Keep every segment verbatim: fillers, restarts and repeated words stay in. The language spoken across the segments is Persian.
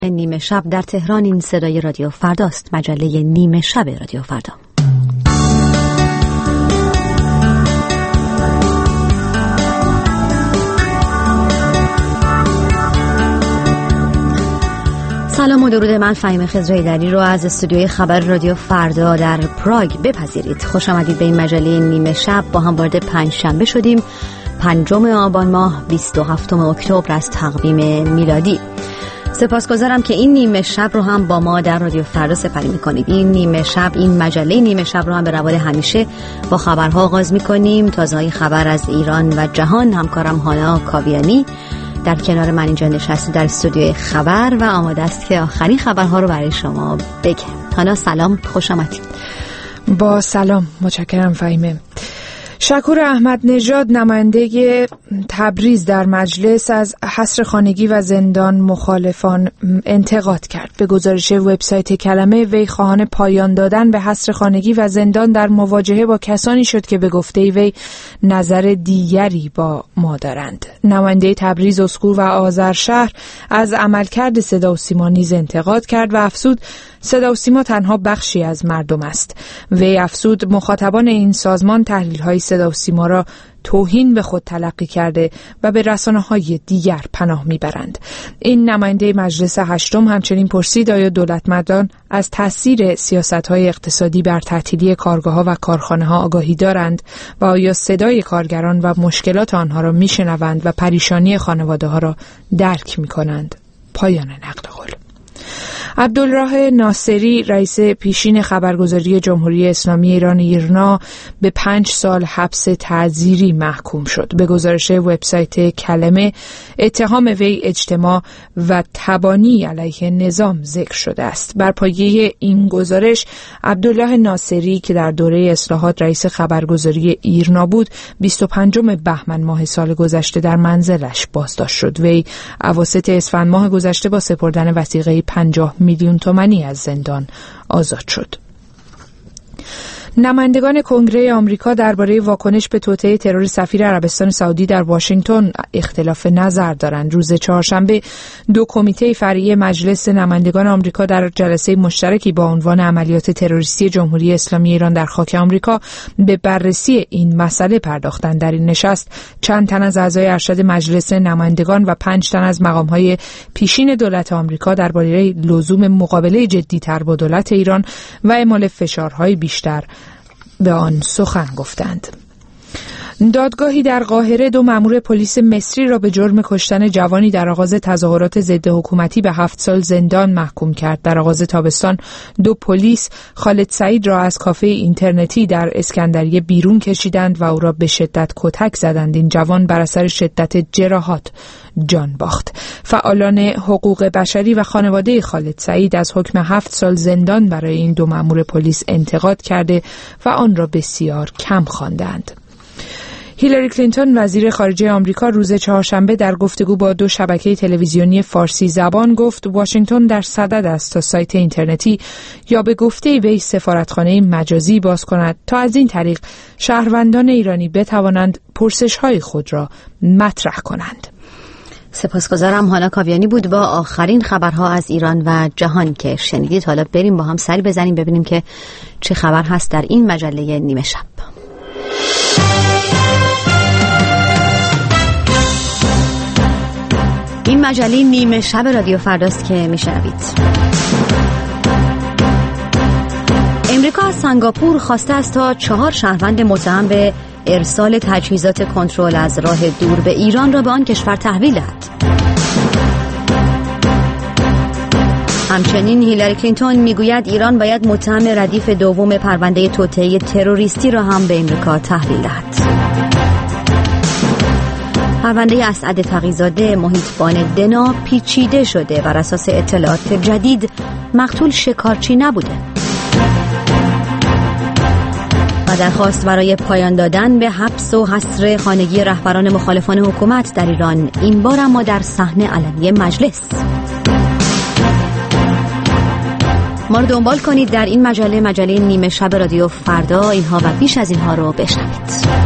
نیمه شب در تهران. این صدای رادیو فرداست، مجله نیمه شب رادیو فردا. سلام و درود، من فهیمه خضرایی‌دری رو از استودیوی خبر رادیو فردا در پراگ بپذیرید. خوش آمدید به این مجله نیمه شب. با هم وارد پنج شنبه شدیم، پنجم آبان ماه، بیست و هفتم اکتبر از تقویم میلادی. سپاسگزارم که این نیمه شب رو هم با ما در رادیو فردا سپری میکنید. این نیمه شب، این مجله نیمه شب رو هم به روال همیشه با خبرها آغاز میکنیم. تازه‌های خبر از ایران و جهان. همکارم هانا کاویانی در کنار من اینجا نشسته در استودیوی خبر و آماده است که آخرین خبرها رو برای شما بگه. هانا سلام، خوش آمدید. با سلام، متشکرم فهیمه. شکور احمد نژاد نماینده تبریز در مجلس از حصر خانگی و زندان مخالفان انتقاد کرد. به گزارش وبسایت کلمه، وی خواهان پایان دادن به حصر خانگی و زندان در مواجهه با کسانی شد که به گفته وی نظر دیگری با ما دارند. نماینده تبریز، اسکو و آذرشهر از عملکرد صدا و سیما نیز انتقاد کرد و افزود صدا و سیما تنها بخشی از مردم است. وی افزود مخاطبان این سازمان تحلیل‌های صدا و سیما را توهین به خود تلقی کرده و به رسانه‌های دیگر پناه میبرند. این نماینده مجلس هشتم همچنین پرسید آیا دولتمردان از تاثیر سیاست‌های اقتصادی بر تعطیلی کارگاه‌ها و کارخانه‌ها آگاهی دارند و آیا صدای کارگران و مشکلات آنها را میشنوند و پریشانی خانواده‌ها را درک میکنند. پایان نقل قول. عبدالله ناصری، رئیس پیشین خبرگزاری جمهوری اسلامی ایران ایرنا، به پنج سال حبس تعزیری محکوم شد. به گزارش وبسایت کلمه، اتهام وی اجتماع و تبانی علیه نظام ذکر شده است. بر پایه این گزارش، عبدالله ناصری که در دوره اصلاحات رئیس خبرگزاری ایرنا بود، بیست و پنجم بهمن ماه سال گذشته در منزلش بازداشت شد. وی اواسط اسفند ماه گذشته با سپردن وثیقه پنجاه میلیون تومانی از زندان آزاد شد. نمایندگان کنگره آمریکا درباره واکنش به توطئه ترور سفیر عربستان سعودی در واشنگتن اختلاف نظر دارند. روز چهارشنبه دو کمیته فرعی مجلس نمایندگان آمریکا در جلسه مشترکی با عنوان عملیات تروریستی جمهوری اسلامی ایران در خاک آمریکا به بررسی این مسئله پرداختند. در این نشست چند تن از اعضای ارشد مجلس نمایندگان و پنج تن از مقام‌های پیشین دولت آمریکا درباره لزوم مقابله جدی‌تر با دولت ایران و اعمال فشارهای بیشتر به آن سخن گفتند. دادگاهی در قاهره دو مأمور پلیس مصری را به جرم کشتن جوانی در آغاز تظاهرات ضد حکومتی به هفت سال زندان محکوم کرد. در آغاز تابستان دو پلیس خالد سعید را از کافه اینترنتی در اسکندریه بیرون کشیدند و او را به شدت کتک زدند. این جوان بر اثر شدت جراحات جان باخت. فعالان حقوق بشری و خانواده خالد سعید از حکم هفت سال زندان برای این دو مأمور پلیس انتقاد کرده و آن را بسیار کم خواندند. هیلاری کلینتون، وزیر خارجه آمریکا، روز چهارشنبه در گفتگو با دو شبکه تلویزیونی فارسی زبان گفت واشنگتن در صدد است تا سایت اینترنتی یا به گفته وی سفارتخانه مجازی باز کند تا از این طریق شهروندان ایرانی بتوانند پرسش‌های خود را مطرح کنند. سپاسگزارم. هانا کاویانی بود با آخرین خبرها از ایران و جهان که شنیدید. حالا بریم با هم سری بزنیم ببینیم که چه خبر هست در این مجله نیمه شب. این مجله نیمه شب رادیو فرداست که میشنوید. امریکا از سنگاپور خواسته است تا چهار شهروند متهم به ارسال تجهیزات کنترل از راه دور به ایران را به آن کشور تحویل دهد. همچنین هیلاری کلینتون میگوید ایران باید متهم ردیف دوم پرونده توطئه تروریستی را هم به امریکا تحویل دهد. پرونده اسعد تقی‌زاده، محیطبان دنا، پیچیده شده. بر اساس اطلاعات جدید مقتول شکارچی نبوده. و درخواست برای پایان دادن به حبس و حصر خانگی رهبران مخالفان حکومت در ایران، این بار اما در صحنه علنی مجلس. ما رو دنبال کنید در این مجله، مجله نیمه شب رادیو فردا. اینها و بیش از اینها رو بشنوید.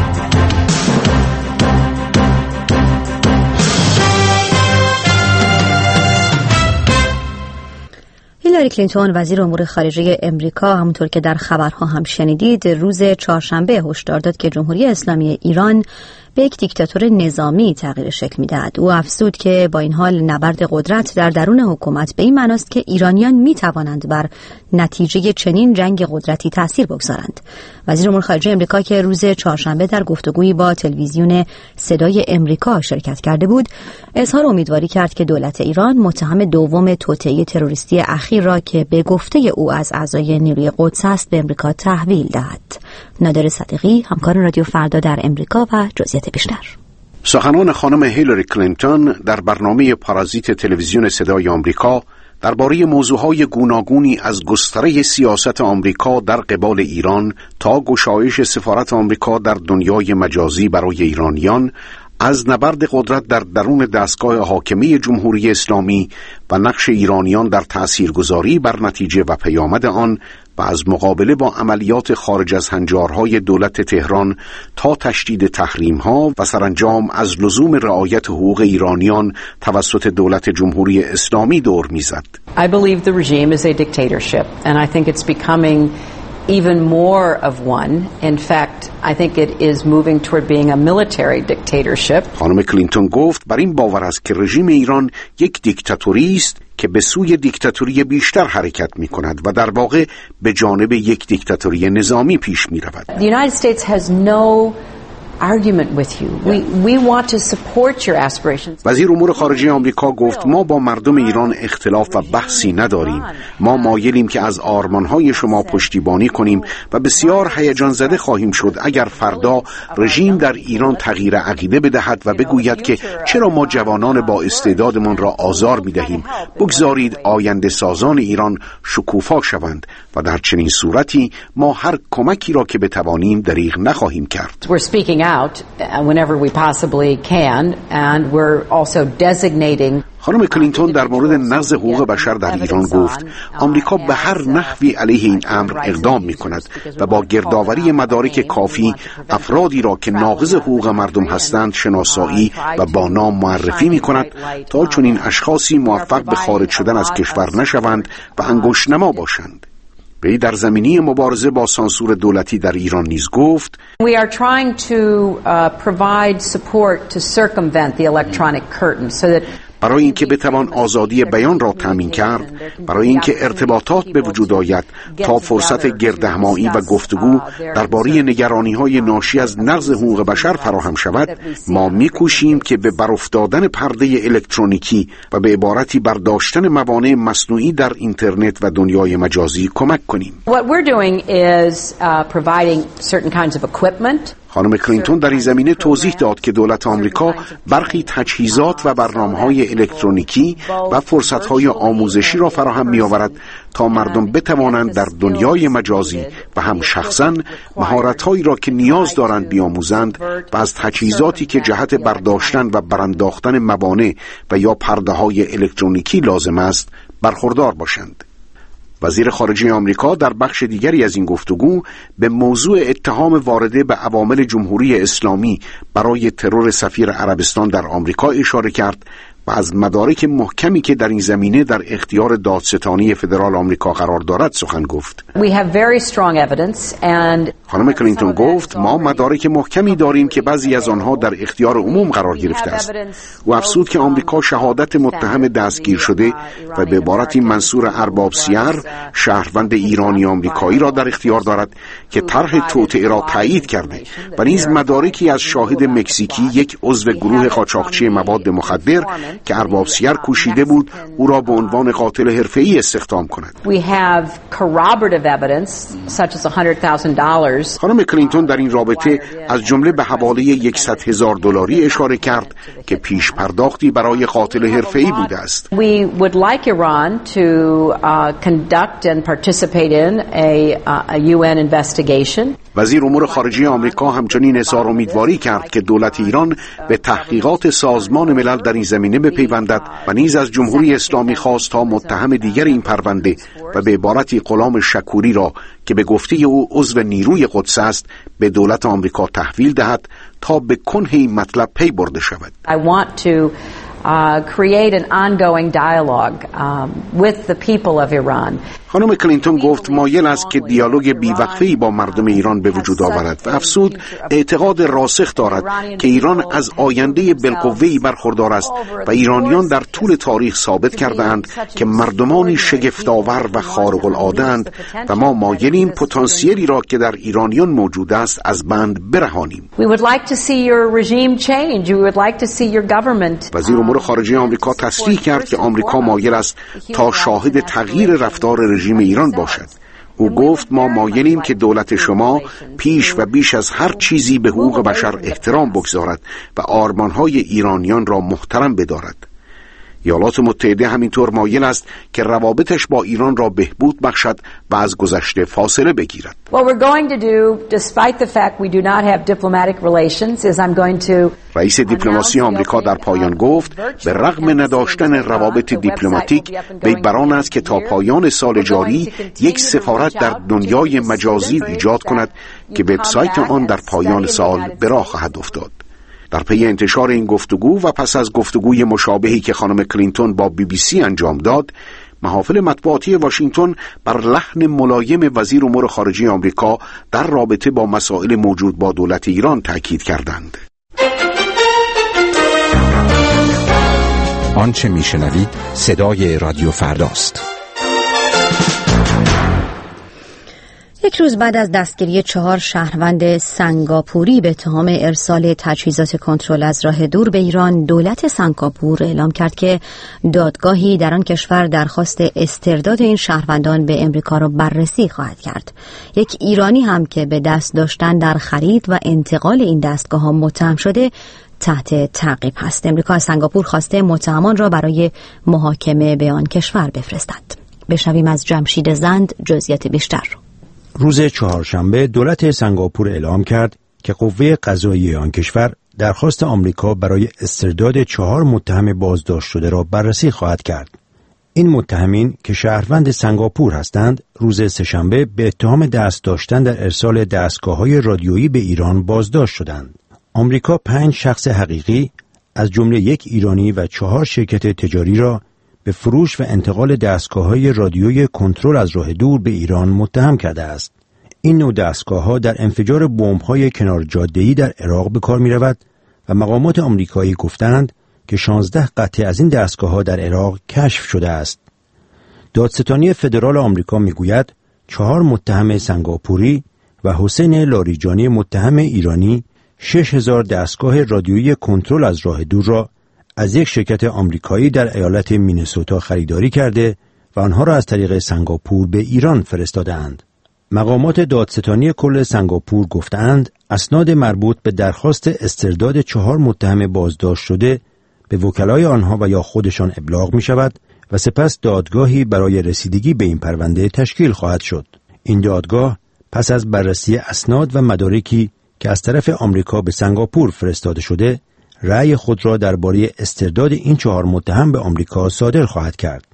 هیلاری کلینتون وزیر امور خارجه امریکا همونطور که در خبرها هم شنیدید روز چهارشنبه هشدار داد که جمهوری اسلامی ایران به یک دیکتاتور نظامی تغییر شکل می‌دهد. او افزود که با این حال نبرد قدرت در درون حکومت به این معناست که ایرانیان می‌توانند بر نتیجه چنین جنگ قدرتی تأثیر بگذارند. وزیر امور خارجه امریکا که روز چهارشنبه در گفتگویی با تلویزیون صدای امریکا شرکت کرده بود، اظهار امیدواری کرد که دولت ایران متهم دوم توطئه تروریستی اخیر را که به گفته او از اعضای نیروی قدس است به امریکا تحویل دهد. نادر صدیقی، همکار رادیو فردا در امریکا و جزئیات بیشتر. سخنان خانم هیلاری کلینتون در برنامه پارازیت تلویزیون صدای آمریکا درباره موضوعهای گوناگونی از گستره سیاست آمریکا در قبال ایران تا گشایش سفارت آمریکا در دنیای مجازی برای ایرانیان، از نبرد قدرت در درون دستگاه حاکمه جمهوری اسلامی و نقش ایرانیان در تأثیرگذاری بر نتیجه و پیامد آن و از مقابله با عملیات خارج از هنجارهای دولت تهران تا تشدید تحریم‌ها و سرانجام از لزوم رعایت حقوق ایرانیان توسط دولت جمهوری اسلامی دور می‌زد. I believe the regime is a dictatorship and I think it's becoming even more of one. In fact, I think it is moving toward being a military dictatorship. خانم کلینتون گفت بر این باور است که رژیم ایران یک دیکتاتوری است که به سوی دیکتاتوری بیشتر حرکت می کند و در واقع به جانب یک دیکتاتوری نظامی پیش می رود. The United States has no argument with you. We we want to support your aspirations. وزیر امور خارجه آمریکا گفت ما با مردم ایران اختلاف و بحثی نداریم. ما مایلیم که از آرمانهای شما پشتیبانی کنیم و بسیار هیجان زده خواهیم شد اگر فردا رژیم در ایران تغییر عقیده بدهد و بگوید که چرا ما جوانان با استعدادمان را آزار می‌دهیم. بگذارید آینده سازان ایران شکوفا شوند و در چنین صورتی ما هر کمکی را که بتوانیم دریغ نخواهیم کرد. We're speaking out whenever we possibly can and we're also designating. خانم کلینتون در مورد نقض حقوق بشر در ایران گفت آمریکا به هر نحوی علیه این امر اقدام می کند و با گردآوری مدارک کافی افرادی را که ناقض حقوق مردم هستند شناسایی و با نام معرفی می کند تا چنین اشخاصی موفق به خارج شدن از کشور نشوند و انگشت نما باشند. وی در زمینه مبارزه با سانسور دولتی در ایران نیز گفت We are trying to uh, provide support to circumvent the electronic curtain so that برای اینکه بتوان آزادی بیان را تامین کرد، برای اینکه ارتباطات به وجود آید تا فرصت گردهمایی و گفتگو درباره نگرانی‌های ناشی از نقض حقوق بشر فراهم شود، ما می‌کوشیم که به برافتادن پرده الکترونیکی و به عبارتی برداشتن موانع مصنوعی در اینترنت و دنیای مجازی کمک کنیم. What we're doing is uh, providing certain kinds of equipment. خانم کلینتون در این زمینه توضیح داد که دولت آمریکا برخی تجهیزات و برنامه‌های الکترونیکی و فرصت‌های آموزشی را فراهم می‌آورد تا مردم بتوانند در دنیای مجازی و هم شخصاً مهارت‌هایی را که نیاز دارند بیاموزند و از تجهیزاتی که جهت برداشتن و برانداختن موانع و یا پرده‌های الکترونیکی لازم است برخوردار باشند. وزیر خارجه آمریکا در بخش دیگری از این گفتگو به موضوع اتهام وارده به عوامل جمهوری اسلامی برای ترور سفیر عربستان در آمریکا اشاره کرد و از مدارک محکمی که در این زمینه در اختیار دادستانی فدرال آمریکا قرار دارد سخن گفت. We have very strong evidence and خانم کلینتون گفت ما مدارک محکمی داریم که بعضی از آنها در اختیار عموم قرار گرفته است. و افزود که آمریکا شهادت متهم دستگیر شده و به عبارتی منصور ارباب سیر شهروند ایرانی آمریکایی را در اختیار دارد که طرح توطئه را تایید کرده و نیز مدارکی از شاهد مکزیکی یک عضو گروه قاچاقچی مواد مخدر که ارباب سیر کوشیده بود او را به عنوان قاتل حرفه‌ای استخدام کند. We have corroborative evidence such as one hundred thousand dollars. خانم کلینتون در این رابطه از جمله به حواله صد هزار دلاری اشاره کرد که پیش پرداختی برای قاتل حرفه‌ای بوده است. We would like Iran to uh, conduct and participate in a, uh, a U N investigation. وزیر امور خارجه آمریکا همچنین اظهار امیدواری کرد که دولت ایران به تحقیقات سازمان ملل در این زمینه بپیوندد و نیز از جمهوری اسلامی خواست تا متهم دیگر این پرونده و به عبارتی غلام شکوری را که به گفته او عضو نیروی قدس است به دولت آمریکا تحویل دهد تا به کنه این مطلب پی برده شود. I want to uh, create an ongoing dialogue um, with the people of Iran. خانم کلینتون گفت مایل است که دیالوگ بیوقفه‌ای با مردم ایران به وجود آورد و افزود اعتقاد راسخ دارد که ایران از آینده بالقوه‌ای برخوردار است و ایرانیان در طول تاریخ ثابت کرده‌اند که مردمانی شگفت‌آور و خارق‌العاده‌اند و ما مایلیم پتانسیلی را که در ایرانیان موجود است از بند برهانیم. وزیر امور خارجه آمریکا تصریح کرد که آمریکا مایل است تا شاهد تغییر رفتار رژیم ایران باشد. او گفت ما مایلیم که دولت شما پیش و بیش از هر چیزی به حقوق بشر احترام بگذارد و آرمانهای ایرانیان را محترم بدارد. ایالات متحده همینطور مایل است که روابطش با ایران را بهبود بخشد و از گذشته فاصله بگیرد. رئیس دیپلماسی آمریکا در پایان گفت به رغم نداشتن روابط دیپلماتیک وی بر آن است که تا پایان سال جاری یک سفارت در دنیای مجازی ایجاد کند که وبسایت آن در پایان سال به راه خواهد افتاد. در پی انتشار این گفتگو و پس از گفتگوی مشابهی که خانم کلینتون با بی بی سی انجام داد، محافل مطبوعاتی واشنگتن بر لحن ملایم وزیر امور خارجه آمریکا در رابطه با مسائل موجود با دولت ایران تاکید کردند. آنچه میشنوید صدای رادیو فرداست. یک روز بعد از دستگیری چهار شهروند سنگاپوری به اتهام ارسال تجهیزات کنترل از راه دور به ایران، دولت سنگاپور اعلام کرد که دادگاهی در آن کشور درخواست استرداد این شهروندان به امریکا را بررسی خواهد کرد. یک ایرانی هم که به دست داشتن در خرید و انتقال این دستگاه‌ها متهم شده تحت تعقیب هست. امریکا از سنگاپور خواسته متهمان را برای محاکمه به آن کشور بفرستد. بشنویم از جمشید زند جزئیات بیشتر. روز چهارشنبه دولت سنگاپور اعلام کرد که قوه قضاییه آن کشور درخواست آمریکا برای استرداد چهار متهم بازداشت شده را بررسی خواهد کرد. این متهمین که شهروند سنگاپور هستند، روز سه‌شنبه به اتهام دست داشتن در ارسال دستگاه‌های رادیویی به ایران بازداشت شدند. آمریکا پنج شخص حقیقی از جمله یک ایرانی و چهار شرکت تجاری را به فروش و انتقال دستگاه‌های رادیویی کنترل از راه دور به ایران متهم کرده است. این نوع دستگاه‌ها در انفجار بمب‌های کنار جاده‌ای در عراق به کار می‌رود و مقامات آمریکایی گفتند که شانزده قطعه از این دستگاه‌ها در عراق کشف شده است. دادستانی فدرال آمریکا می‌گوید چهار متهم سنگاپوری و حسین لاریجانی متهم ایرانی شش هزار دستگاه رادیویی کنترل از راه دور را از یک شرکت آمریکایی در ایالت مینسوتا خریداری کرده و آنها را از طریق سنگاپور به ایران فرستاده‌اند. مقامات دادستانی کل سنگاپور گفتند اسناد مربوط به درخواست استرداد چهار متهم بازداشت شده به وکلای آنها و یا خودشان ابلاغ می شود و سپس دادگاهی برای رسیدگی به این پرونده تشکیل خواهد شد. این دادگاه پس از بررسی اسناد و مدارکی که از طرف آمریکا به سنگاپور فرستاده شده، رأی خود را درباره استرداد این چهار متهم به آمریکا صادر خواهد کرد.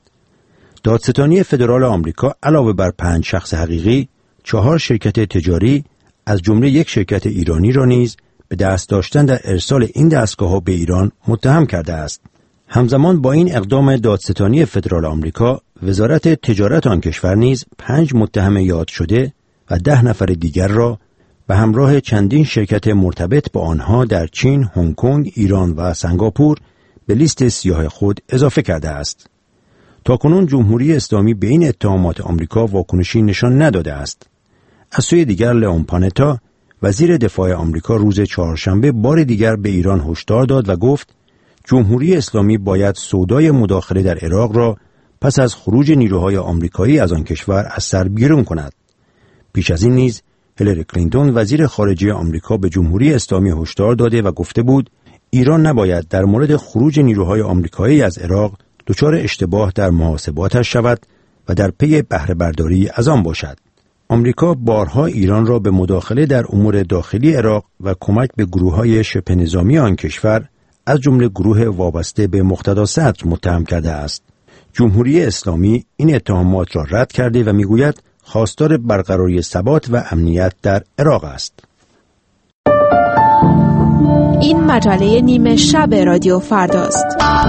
دادستانی فدرال آمریکا علاوه بر پنج شخص حقیقی، چهار شرکت تجاری از جمله یک شرکت ایرانی را نیز به دست داشتن در ارسال این دستگاه‌ها به ایران متهم کرده است. همزمان با این اقدام دادستانی فدرال آمریکا، وزارت تجارت آن کشور نیز پنج متهم یاد شده و ده نفر دیگر را به همراه چندین شرکت مرتبط با آنها در چین، هنگ کنگ، ایران و سنگاپور به لیست سیاه خود اضافه کرده است. تاکنون جمهوری اسلامی به این اتهامات آمریکا واکنشی نشان نداده است. از سوی دیگر لئون پانتا، وزیر دفاع آمریکا، روز چهارشنبه بار دیگر به ایران هشدار داد و گفت جمهوری اسلامی باید سودای مداخله در عراق را پس از خروج نیروهای آمریکایی از آن کشور از سر بیرون کند. پیش از این نیز هیلاری کلینتون وزیر خارجه آمریکا به جمهوری اسلامی هشدار داده و گفته بود ایران نباید در مورد خروج نیروهای آمریکایی از عراق دچار اشتباه در محاسباتش شود و در پی بهره برداری از آن باشد. آمریکا بارها ایران را به مداخله در امور داخلی عراق و کمک به گروه‌های شبه نظامی آن کشور از جمله گروه وابسته به مقتدا صدر متهم کرده است. جمهوری اسلامی این اتهامات را رد کرده و میگوید خواستار برقراری ثبات و امنیت در عراق است. این مجله نیمه شب رادیو فرداست.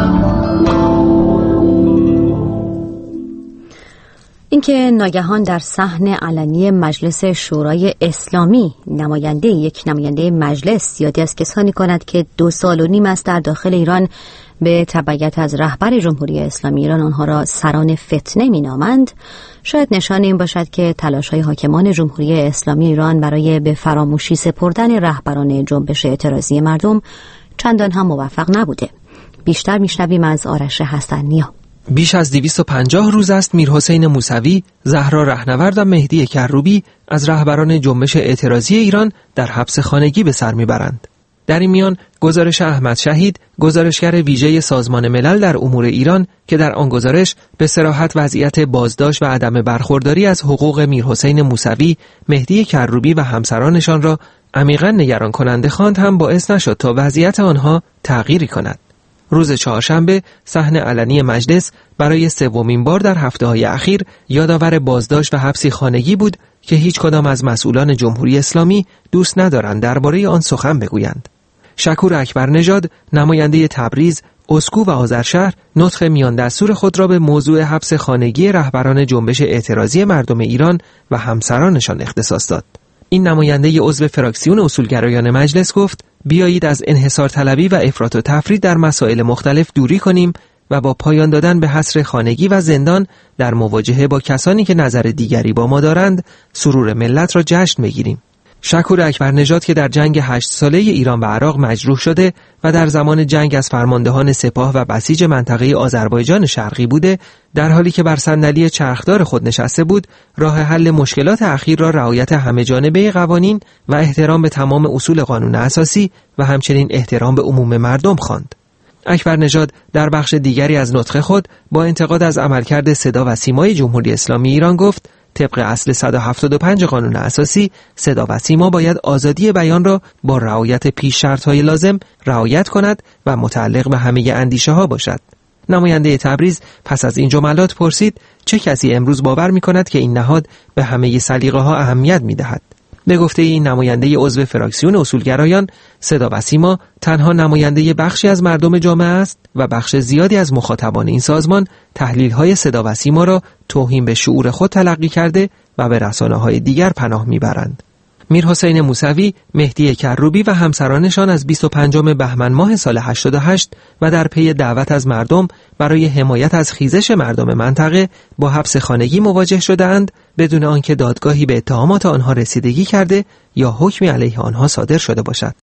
اینکه ناگهان در صحن علنی مجلس شورای اسلامی نماینده یک نماینده مجلس یادی از کسانی کند که دو سال و نیم است در داخل ایران به تبعیت از رهبر جمهوری اسلامی ایران آنها را سران فتنه می‌نامند، شاید نشان این باشد که تلاش‌های حاکمان جمهوری اسلامی ایران برای به فراموشی سپردن رهبران جنبش اعتراضی مردم چندان هم موفق نبوده. بیشتر میشنویم از آرش حسن‌نیا. بیش از دویست و پنجاه روز است میرحسین موسوی، زهرا رهنورد و مهدی کروبی از رهبران جنبش اعتراضی ایران در حبس خانگی به سر میبرند. در این میان گزارش احمد شهید، گزارشگر ویژه سازمان ملل در امور ایران، که در آن گزارش به صراحت وضعیت بازداشت و عدم برخورداری از حقوق میرحسین موسوی، مهدی کروبی و همسرانشان را عمیقاً نگران کننده خواند، هم باعث نشد تا وضعیت آنها تغییری کند. روز چهارشنبه صحن علنی مجلس برای سومین بار در هفته‌های اخیر یادآور بازداشت و حبس خانگی بود که هیچ کدام از مسئولان جمهوری اسلامی دوست ندارند درباره آن سخن بگویند. شکور اکبرنژاد، نماینده تبریز، اسکو و آذرشهر، نطق میان دستور خود را به موضوع حبس خانگی رهبران جنبش اعتراضی مردم ایران و همسرانشان اختصاص داد. این نماینده عضو فراکسیون اصولگرایان مجلس گفت: بیایید از انحصار طلبی و افراط و تفرید در مسائل مختلف دوری کنیم و با پایان دادن به حصر خانگی و زندان در مواجهه با کسانی که نظر دیگری با ما دارند، سرور ملت را جشن بگیریم. شکور اکبرنژاد که در جنگ هشت ساله ایران و عراق مجروح شده و در زمان جنگ از فرماندهان سپاه و بسیج منطقه آذربایجان شرقی بوده، در حالی که بر صندلی چرخدار خود نشسته بود، راه حل مشکلات اخیر را رعایت همه‌جانبه قوانین و احترام به تمام اصول قانون اساسی و همچنین احترام به عموم مردم خواند. اکبرنژاد در بخش دیگری از نطق خود با انتقاد از عملکرد صدا و سیمای جمهوری اسلامی ایران گفت: طبق اصل صد و هفتاد و پنج قانون اساسی، صدا و سیما باید آزادی بیان را با رعایت پیش شرط‌های لازم رعایت کند و متعلق به همه اندیشه ها باشد. نماینده تبریز پس از این جملات پرسید: چه کسی امروز باور می‌کند که این نهاد به همه سلیقه ها اهمیت می‌دهد؟ به گفته این نماینده عضو فراکسیون اصولگرایان، صدا و سیما تنها نماینده بخشی از مردم جامعه است و بخش زیادی از مخاطبان این سازمان تحلیل‌های صدا و سیما را توهین به شعور خود تلقی کرده و به رسانه‌های دیگر پناه می‌برند. میرحسین موسوی، مهدی کروبی و همسرانشان از بیست و پنجم بهمن ماه سال هشتاد و هشت و در پی دعوت از مردم برای حمایت از خیزش مردم منطقه با حبس خانگی مواجه شده‌اند، بدون آنکه دادگاهی به اتهامات آنها رسیدگی کرده یا حکمی علیه آنها صادر شده باشد.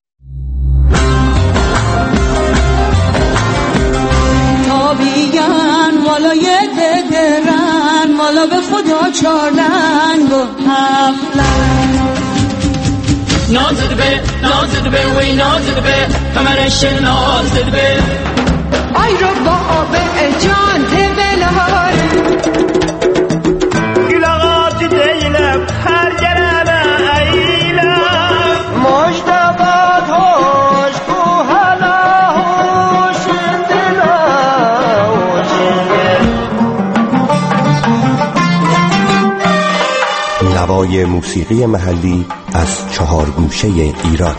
تابیگن والای ددرن والا به خدا چارلنگ و هفلنگ نازد به نازد به وی نازد به کمرش نازد به ای رو با آب جان تبلهار گلاغات دیلم هر جرمه ایلم مجتبات هاش کو حالا هوش دلا نوای موسیقی محلی از چهار گوشه ایران،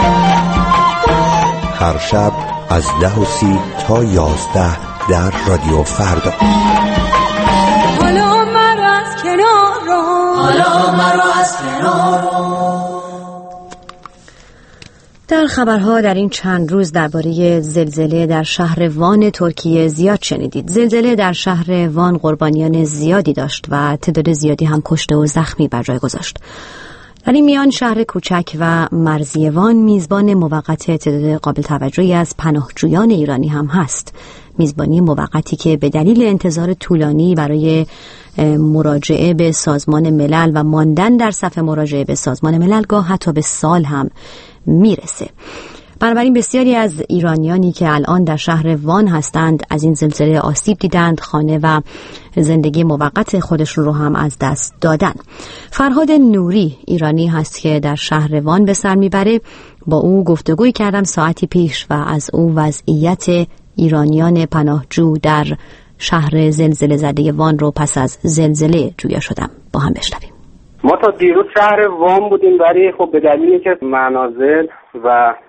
هر شب از ده و سی تا یازده در رادیو فردا. حالا مرا از کنار رو حالا مرا از کنار رو. در خبرها در این چند روز درباره زلزله در شهر وان ترکیه زیاد شنیدید. زلزله در شهر وان قربانیان زیادی داشت و تعداد زیادی هم کشته و زخمی بر جای گذاشت. در این میان شهر کوچک و مرزی وان میزبان موقت تعداد قابل توجهی از پناهجویان ایرانی هم هست. میزبانی موقتی که به دلیل انتظار طولانی برای مراجعه به سازمان ملل و ماندن در صف مراجعه به سازمان ملل گاه حتی به سال هم میرسه. بنابراین بسیاری از ایرانیانی که الان در شهر وان هستند از این زلزله آسیب دیدند، خانه و زندگی موقت خودشون رو هم از دست دادن. فرهاد نوری ایرانی هست که در شهر وان به سر میبره. با او گفتگوی کردم ساعتی پیش و از او وضعیت ایرانیان پناهجو در شهر زلزله زده وان رو پس از زلزله جویا شدم. با هم بشنویم. ما تا دیروز شهر وان بودیم، ولی خب به دلیلی که منازل و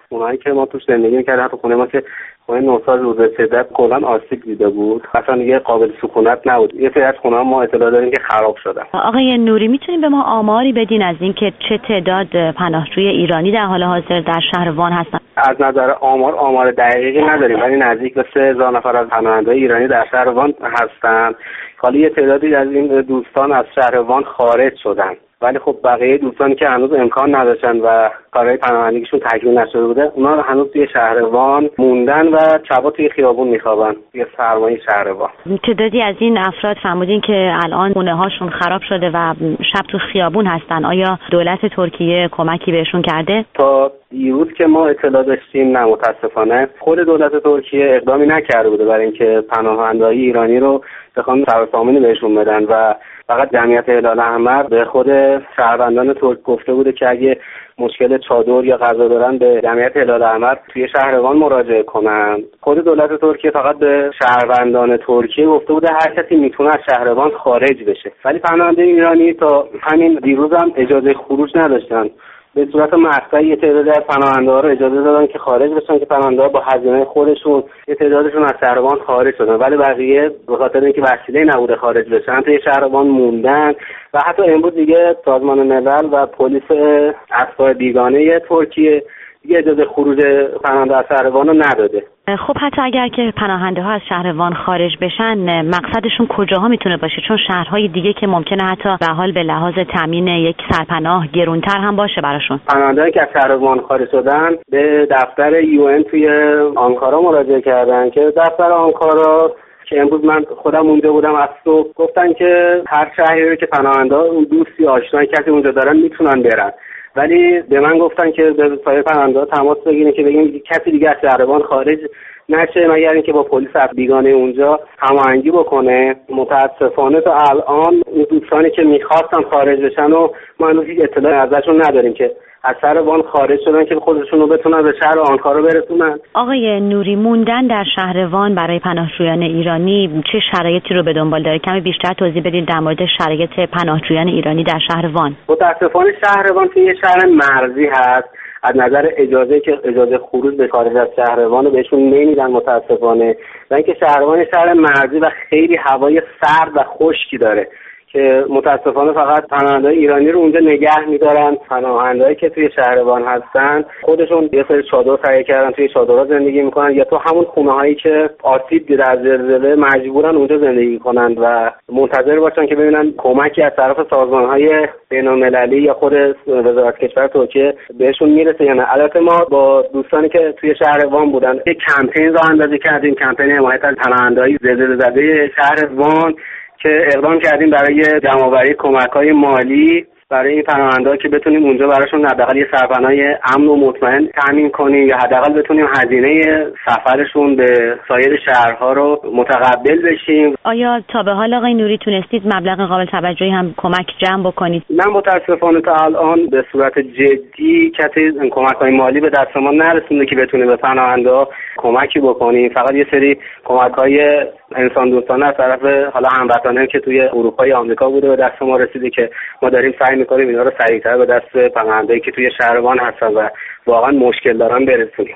اونایی که ما توش زندگی می‌کردیم، حتی خونه ما که خونه نه سال روز شدت کلاً آسیب دیده بود، اصلا دیگه قابل سکونت نبود. یه سری از خونه‌ها ما اطلاع داریم که خراب شدن. آقای نوری میتونید به ما آماری بدین از اینکه چه تعداد پناهجوی ایرانی در حال حاضر در شهر وان هستن؟ از نظر آمار آمار دقیقی نداریم، ولی نزدیک به سه هزار نفر از پناهنده‌های ایرانی در شهر وان هستن. حالا یه تعدادی از این دوستان از شهر وان خارج شدن، ولی خب بقیه دوستانی که هنوز امکان نداشتن و کارهای پناهندگیشون تکمیل نشده بوده، اونا هنوز توی شهر وان موندن و شبا توی خیابون میخوابن، توی سرمایه شهر وان. تعدادی از این افراد فرمودین که الان خونه هاشون خراب شده و شب تو خیابون هستن. آیا دولت ترکیه کمکی بهشون کرده؟ تا دیروز که ما اطلاع داشتیم نه، متاسفانه خود دولت ترکیه اقدامی نکرده بوده برای اینکه پناهنده‌های ایرانی رو بخوام سرسامونی بهشون بدن و فقط جمعیت هلال احمر به خود شهروندان ترک گفته بوده که اگه مشکل چادر یا غذا دارن به جمعیت هلال احمر توی شهروان مراجعه کنن. خود دولت ترکیه فقط به شهروندان ترکیه گفته بوده هر کسی میتونه از شهروان خارج بشه، ولی پناهنده ایرانی تا همین دیروز هم اجازه خروج نداشتن. به صورت مقطعی یه تعدادی از پناهنده‌ها رو اجازه دادن که خارج بشن که پناهنده‌ها با هزینه خودشون یه تعدادشون از شهروان خارج شدن، ولی بقیه به خاطر اینکه وسیله نبوده خارج بشن توی شهروان موندن و حتی امروز دیگه سازمان ملل و پلیس اتباع بیگانه ترکیه دیگه اجازه خروج پناهنده از شهروان رو نداده. خب حتی اگر که پناهنده ها از شهر وان خارج بشن، مقصدشون کجاها میتونه باشه؟ چون شهرهای دیگه که ممکنه حتی به حال به لحاظ تامین یک سرپناه گرونتر هم باشه براشون. پناهنده‌ای که از شهر وان خارج شدن به دفتر یو ان توی آنکارا مراجعه کردن که دفتر آنکارا که امروز من خودم اونجا بودم از صبح گفتن که هر شهری که پناهنده‌ها اون دوستی آشنایی کسی اونجا دارن میتونن برن، ولی به من گفتن که به سایر پناهنده‌ها تماس بگیرین که بگین کسی دیگه از شهروان خارج نشه مگر اینکه با پلیس بیگانه اونجا هماهنگی بکنه. متاسفانه تا الان اون دوستانی که میخواستن خارج بشن و ما هنوز هیچ اطلاعی ازشون نداریم که از شهر وان خارج شدن که خودشون رو بتونن به شهر آنکارا برسونن. آقای نوری، موندن در شهر وان برای پناهجویان ایرانی چه شرایطی رو به دنبال داره؟ کمی بیشتر توضیح بدید در مورد شرایط پناهجویان ایرانی در شهر وان. متاسفانه شهر وان که یه شهر مرزی هست، از نظر اجازه که اجازه خروج به خارج از شهروان رو بهشون نمیدن متاسفانه، و اینکه شهروان شهر مرزی و خیلی هوای سرد و خشکی داره که متاسفانه فقط پناهنده‌های ایرانی رو اونجا نگه می‌دارن. پناهنده‌هایی که توی شهروان هستن خودشون یه سری چادر تهیه کردن، توی چادرها زندگی می‌کنن یا تو همون خونه‌هایی که آسیب دیده از زلزله مجبورن اونجا زندگی کنن و منتظر باشن که ببینن کمکی از طرف سازمان‌های بین‌المللی یا خود وزارت کشور ترکیه بهشون میرسه یا نه. البته ما با دوستانی که توی شهروان بودن یک کمپین راه اندازی کردیم، کمپین حمایت از پناهنده‌های زلزله‌زده شهر وان که اقدام کردیم برای جمع‌آوری کمک‌های مالی برای این پناهنده‌ها که بتونیم اونجا براشون حداقل یه سرپناه امن و مطمئن تامین کنیم یا حداقل بتونیم هزینه سفرشون به سایر شهرها رو متقبل بشیم. آیا تا به حال آقای نوری تونستید مبلغ قابل توجهی هم کمک جمع بکنید؟ نه متاسفانه تا الان به صورت جدی کسی کمک‌های مالی به دست ما نرسونده که بتونه به پناهنده‌ها کمکی بکنیم. فقط یه سری کمک‌های انسان دوستانه از طرف حالا هموطنان که توی اروپا یا آمریکا بوده به دست ما رسیده که ما داریم سعی می‌کنیم اینا رو سریع‌تر به دست پناهنده‌ای که توی شهروان هستن و واقعا مشکل دارن برسونیم.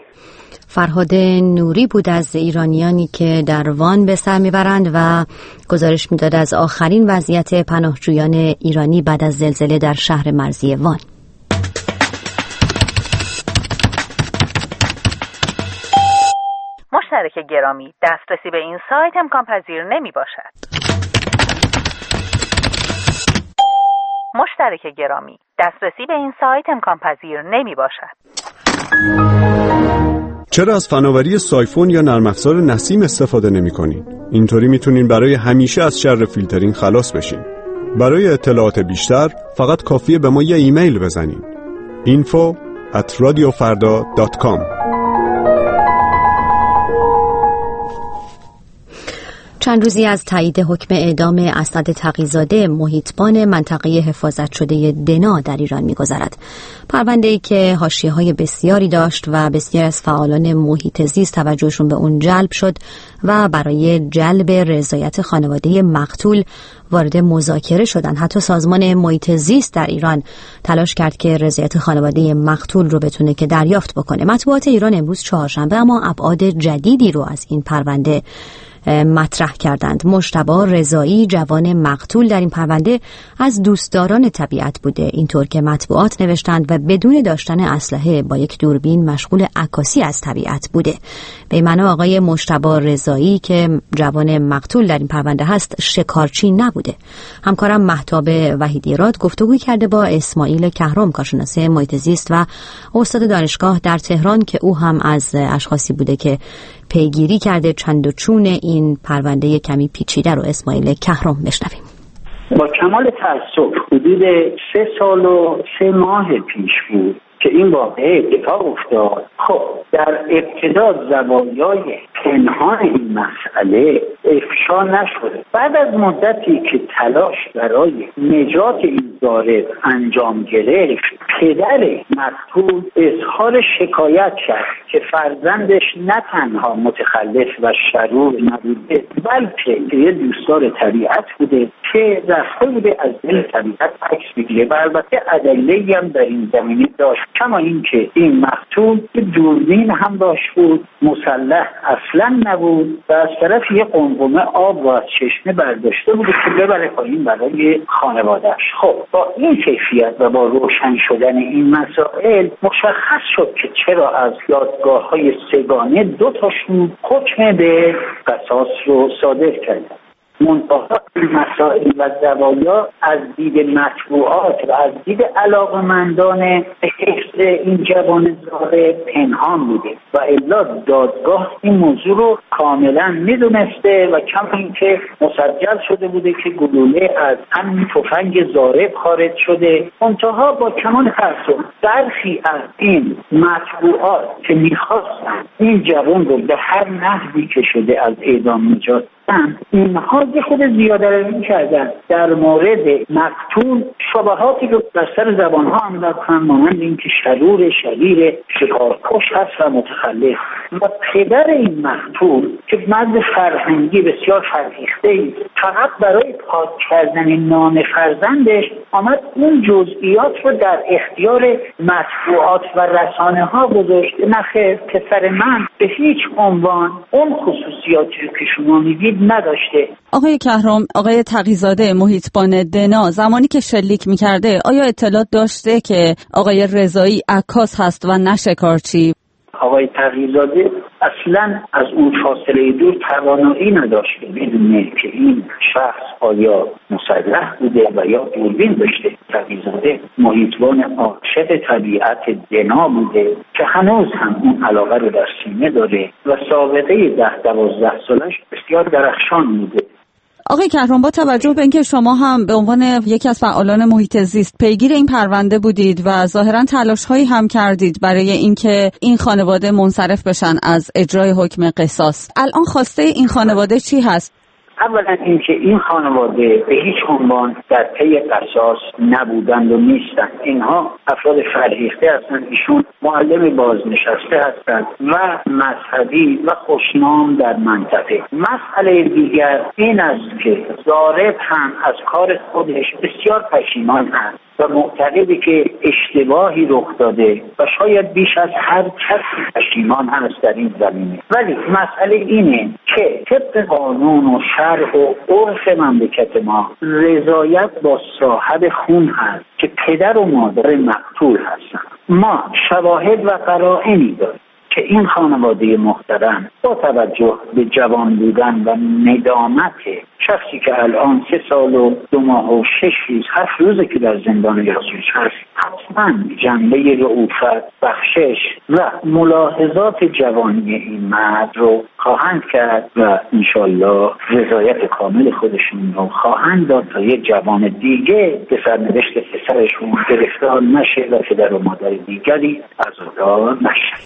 فرهاد نوری بود از ایرانیانی که در وان به سر میبرند و گزارش میداد از آخرین وضعیت پناهجویان ایرانی بعد از زلزله در شهر مرزی وان. مشترک گرامی، دسترسی به این سایت امکان پذیر نمی باشد. مشترک گرامی، دسترسی به این سایت امکان پذیر نمی باشد. چرا از فناوری سایفون یا نرم افزار نسیم استفاده نمی‌کنین؟ اینطوری میتونین برای همیشه از شر فیلترینگ خلاص بشین. برای اطلاعات بیشتر فقط کافیه به ما یه ایمیل بزنین. info at radiofarda dot com. چند روزی از تایید حکم اعدام اسعد تقی‌زاده محیطبان منطقه حفاظت شده دنا در ایران می‌گذرد. پرونده‌ای که حاشیه‌های بسیاری داشت و بسیار از فعالان محیط زیست توجهشون به اون جلب شد و برای جلب رضایت خانواده مقتول وارد مذاکره شدن. حتی سازمان محیط زیست در ایران تلاش کرد که رضایت خانواده مقتول رو بتونه که دریافت بکنه. مطبوعات ایران امروز چهارشنبه اما ابعاد جدیدی رو از این پرونده مطرح کردند. مجتبی رضایی جوان مقتول در این پرونده از دوستداران طبیعت بوده، اینطور که مطبوعات نوشتند، و بدون داشتن اسلحه با یک دوربین مشغول عکاسی از طبیعت بوده. به این معنا آقای مجتبی رضایی که جوان مقتول در این پرونده هست شکارچی نبوده. همکارم مهتاب وحیدی‌راد گفتگو کرده با اسماعیل کهرم، کارشناس محیط زیست و استاد دانشگاه در تهران، که او هم از اشخاصی بوده که پیگیری کرده چند و چون این پرونده کمی پیچیده رو. اسماعیل کهرم بشنویم. با کمال تأسف حدود سه سال و سه ماه پیش بود که این واقعه اتفاق افتاد. خب در ابتدا زوایای پنهان این مسئله افشا نشده. بعد از مدتی که تلاش برای نجات این ضارب انجام گرفت، پدر مقتول اظهار شکایت کرد که فرزندش نه تنها متخلف و شرور نبوده، بلکه یه دوستدار طبیعت بوده که رفته بوده از دل طبیعت عکس بگیره و البته ادله‌ای هم در این زمینه داشت، کما اینکه این مقتول دوربین هم داشت بود، مسلح اصلا نبود و از طرف یه قنبله آب و از چشمه برداشته بود که ببره پایین برای خانواده‌اش. خب با این کیفیت و با روشن شدن این مسائل مشخص شد که چرا از یادگاه‌های سگانه دو تاشون حکم به قصاص رو صادر کردن. منتها مسائل و زوایا از دید مطبوعات و از دید علاقمندان حفظ این جوان ضارب پنهان بوده و الا دادگاه این موضوع رو کاملا میدونسته و کما اینکه مسجل شده بوده که گلوله از همین تفنگ ضارب خارج شده. منتها با کمال تأسف برخی از این مطبوعات که میخواستن این جوان رو به هر نحوی که شده از اعدام نجات بدن، اینها یه خود زیاده روی کردن. در مورد مقتول شبهاتی رو در سر زبانها هم دادن، مانند اینکه شرور شریر شکارکش هست و متخلف. و پدر این مقتول که مرد فرهنگی بسیار فرهیخته‌ای فقط برای پاک کردن نام فرزندش آمد اون جزئیات رو در اختیار مطبوعات و رسانه ها گذاشت. نخیر، پسر من به هیچ عنوان اون خصوصیاتی رو که شما میگید نداشته. آقای کهرم، آقای تقی‌زاده محیطبان دنا زمانی که شلیک میکرده آیا اطلاع داشته که آقای رضایی عکاس هست و نه شکارچی؟ آقای تقی‌زاده اصلا از اون فاصله دور توانایی نداشت که بدونه که این شخص آیا مسلح بوده و یا دوربین داشته. تقی‌زاده محیطبان عاشق طبیعت دنا بوده که هنوز هم اون علاقه رو در سینه داره و سابقه ده دوازده سالش بسیار درخشان بوده. آقای کهرم، با توجه به اینکه شما هم به عنوان یکی از فعالان محیط زیست پیگیر این پرونده بودید و ظاهراً تلاش‌هایی هم کردید برای اینکه این خانواده منصرف بشن از اجرای حکم قصاص، الان خواسته این خانواده چی هست؟ اولا اینکه این خانواده به هیچ عنوان در پی قصاص نبودند و نیستند. اینها افراد فرهیخته هستند، ایشون معلم بازنشسته هستند و مذهبی و خوشنام در منطقه. مسئله دیگر این است که ضارب هم از کار خودش بسیار پشیمان است و معتقده که اشتباهی رخ داده و شاید بیش از هر کسی پشیمان هست در این زمینه. ولی مسئله اینه که طبق قانون و شرع و عرف مملکت ما رضایت با صاحب خون هست که پدر و مادر مقتول هستند. ما شواهد و قرائنی داریم که این خانواده محترم با توجه به جوان بودن و ندامت شخصی که الان سه سال و دو ماه و شش روز هفت روزه که در زندان جاسوس هست، حتما جنبه رئوفت، بخشش و ملاحظات جوانی این مرد رو خواهند کرد و انشالله رضایت کامل خودشون رو خواهند داد تا یه جوان دیگه به سرنوشت پسرشون گرفتار نشه و پدر و مادر دیگری عزادار نشه.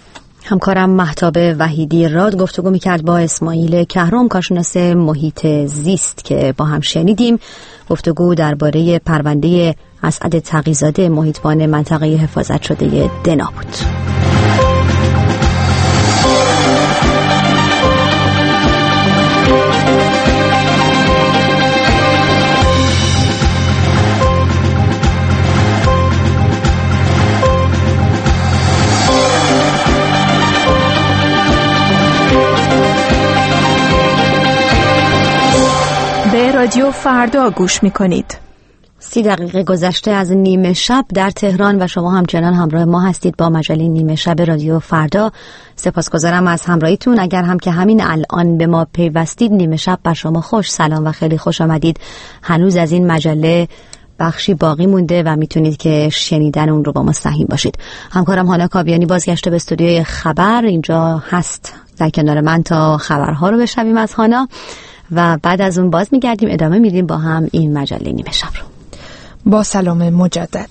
همکارم مهتاب وحیدی راد گفتگو میکرد با اسماعیل کهرم، کارشناس محیط زیست که با هم شنیدیم. گفتگو درباره پرونده اسعد تقی‌زاده، محیطبان منطقه حفاظت شده دنا بود. به رادیو فردا گوش میکنید. سی دقیقه گذشته از نیمه شب در تهران و شما همچنان همراه ما هستید با مجله نیمه شب رادیو فردا. سپاسگزارم از همراهیتون. اگر هم که همین الان به ما پیوستید، نیمه شب بر شما خوش سلام و خیلی خوش آمدید. هنوز از این مجله بخشی باقی مونده و میتونید که شنیدن اون رو با ما سهیم باشید. همکارم هانا کاویانی بازگشته به استودیوی خبر اینجا هست در کنار من تا خبرها رو بشنویم از هانا و بعد از اون باز میگردیم ادامه میدیم با هم این مجله نیمه شب رو. با سلام مجدد.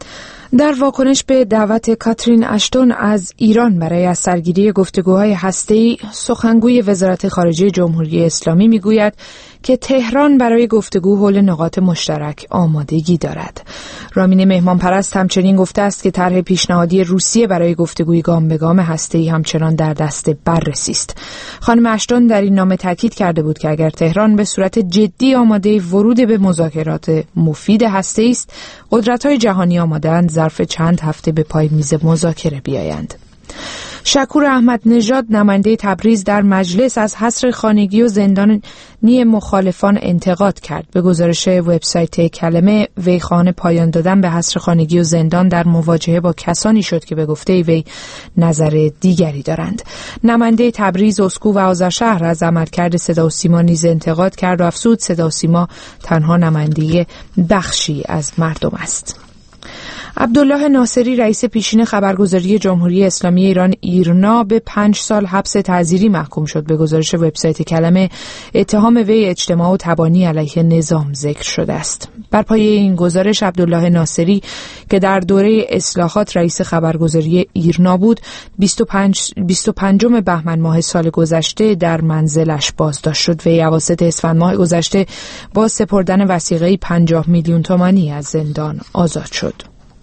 در واکنش به دعوت کاترین اشتون از ایران برای از سرگیری گفتگوهای هسته‌ای، سخنگوی وزارت خارجه جمهوری اسلامی میگوید که تهران برای گفتگو حول نقاط مشترک آمادگی دارد. رامین مهمان پرست همچنین گفته است که طرح پیشنهادی روسیه برای گفتگوی گام به گام هسته‌ای همچنان در دست بررسی است. خانم اشتون در این نامه تاکید کرده بود که اگر تهران به صورت جدی آماده ورود به مذاکرات مفید هسته‌ای است، قدرت‌های جهانی آماده‌اند ظرف چند هفته به پای میز مذاکره بیایند. شکور احمد نژاد نماینده تبریز در مجلس از حصر خانگی و زندانی مخالفان انتقاد کرد. به گزارش وبسایت کلمه، وی خواهان پایان دادن به حصر خانگی و زندان در مواجهه با کسانی شد که به گفته وی نظر دیگری دارند. نماینده تبریز، اسکو و آذرشهر از عملکرد صدا و سیما نیز انتقاد کرد و افزود صدا و سیما تنها نماینده بخشی از مردم است. عبدالله ناصری رئیس پیشین خبرگزاری جمهوری اسلامی ایران ایرنا به پنج سال حبس تعزیری محکوم شد. به گزارش وبسایت کلمه، اتهام وی اجتماع و تبانی علیه نظام ذکر شده است. بر پایه این گزارش عبدالله ناصری که در دوره اصلاحات رئیس خبرگزاری ایرنا بود، بیست و پنجم بهمن ماه سال گذشته در منزلش بازداشت شد. وی اواسط اسفند ماه گذشته با سپردن وثیقه پنجاه میلیون تومانی از زندان آزاد شد.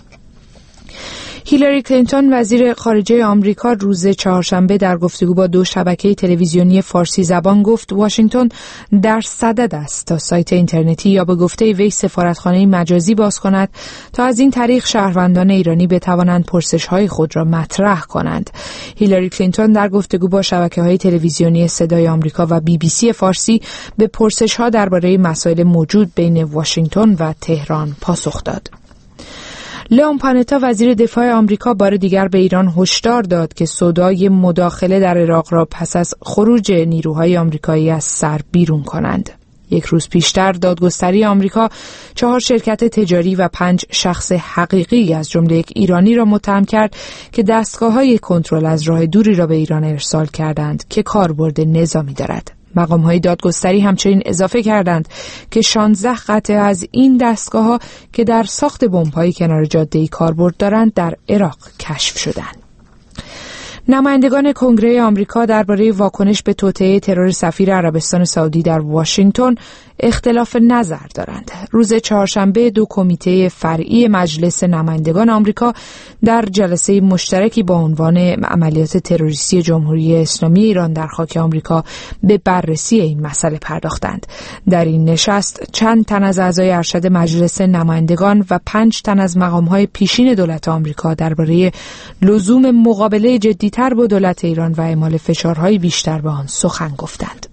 هیلاری کلینتون وزیر خارجه آمریکا روز چهارشنبه در گفتگو با دو شبکه تلویزیونی فارسی زبان گفت واشنگتن در صدد است تا سایت اینترنتی یا به گفته وی سفارتخانه مجازی باز کند تا از این طریق شهروندان ایرانی بتوانند پرسش‌های خود را مطرح کنند. هیلاری کلینتون در گفتگو با شبکه‌های تلویزیونی صدای آمریکا و بی بی سی فارسی به پرسش‌ها درباره مسائل موجود بین واشنگتن و تهران پاسخ داد. لئون پانتا وزیر دفاع آمریکا بار دیگر به ایران هشدار داد که سودای مداخله در عراق را پس از خروج نیروهای آمریکایی از سر بیرون کنند. یک روز پیشتر دادگستری آمریکا چهار شرکت تجاری و پنج شخص حقیقی از جمله یک ایرانی را متهم کرد که دستگاه‌های کنترل از راه دوری را به ایران ارسال کردند که کاربرد نظامی دارد. مقام‌های دادگستری همچنین اضافه کردند که شانزده قطعه از این دستگاه‌ها که در ساخت بمب‌های کنار جاده‌ای کاربرد دارند در عراق کشف شدند. نمایندگان کنگره آمریکا درباره واکنش به توطئه ترور سفیر عربستان سعودی در واشنگتن اختلاف نظر دارند. روز چهارشنبه دو کمیته فرعی مجلس نمایندگان آمریکا در جلسه مشترکی با عنوان عملیات تروریستی جمهوری اسلامی ایران در خاک آمریکا به بررسی این مسئله پرداختند. در این نشست چند تن از اعضای ارشد مجلس نمایندگان و پنج تن از مقام‌های پیشین دولت آمریکا درباره لزوم مقابله جدی‌تر با دولت ایران و اعمال فشارهای بیشتر به آن سخن گفتند.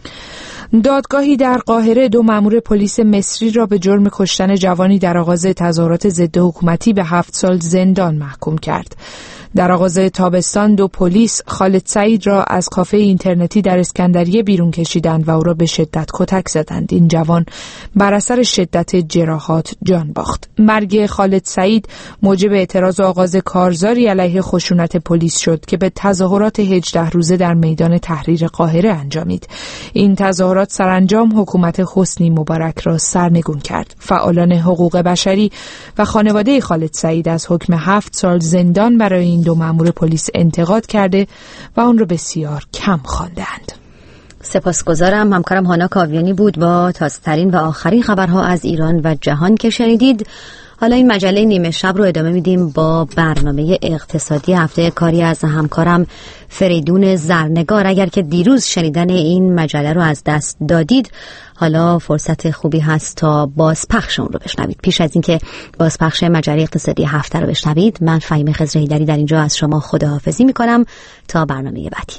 دادگاهی در قاهره دو مأمور پلیس مصری را به جرم کشتن جوانی در آغاز تظاهرات ضد حکومتی به هفت سال زندان محکوم کرد. در آغاز تابستان دو پلیس خالد سعید را از کافه اینترنتی در اسکندریه بیرون کشیدند و او را به شدت کتک زدند. این جوان بر اثر شدت جراحات جان باخت. مرگ خالد سعید موجب اعتراض و آغاز کارزاری علیه خشونت پلیس شد که به تظاهرات هجده روزه در میدان تحریر قاهره انجامید. این تظاهرات سرانجام حکومت حسنی مبارک را سرنگون کرد. فعالان حقوق بشری و خانواده خالد سعید از حکم هفت سال زندان برای این این دو مأمور پلیس انتقاد کرده و اون رو بسیار کم خواندند. سپاسگزارم. همکارم هانا کاویانی بود با تازه‌ترین و آخرین خبرها از ایران و جهان که شنیدید. حالا این مجله نیمه شب رو ادامه میدیم با برنامه اقتصادی هفته کاری از همکارم فریدون زرنگار. اگر که دیروز شنیدن این مجله رو از دست دادید، حالا فرصت خوبی هست تا بازپخش اون رو بشنوید. پیش از اینکه بازپخش مجله اقتصادی هفته رو بشنوید، من فهیمه خضرحیدری در اینجا از شما خداحافظی میکنم تا برنامه بعدی.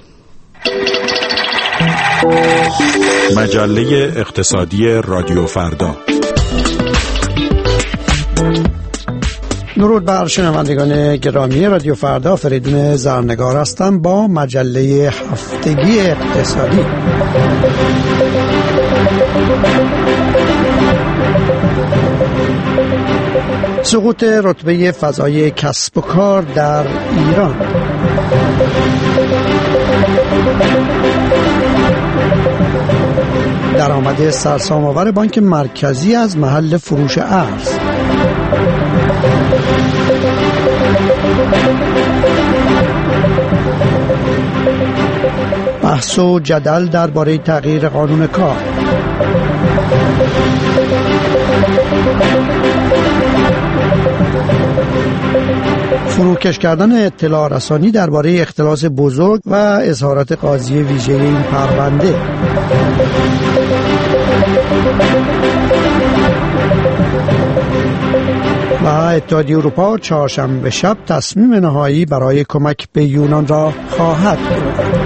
مجله اقتصادی رادیو فردا. درود بر شنوندگان گرامی رادیو فردا، فریدون زرنگار هستم با مجله هفتگی اقتصادی. سقوط رتبه فضای کسب و کار در ایران. درآمد سرسام‌آور بانک مرکزی از محل فروش ارز. بحث و جدل درباره تغییر قانون کار. فروکش کردن اطلاع رسانی درباره اختلاس بزرگ و اظهارات قاضی ویژه این پرونده. و اتحادیه اروپا چهارشنبه شب تصمیم نهایی برای کمک به یونان را خواهد گرفت.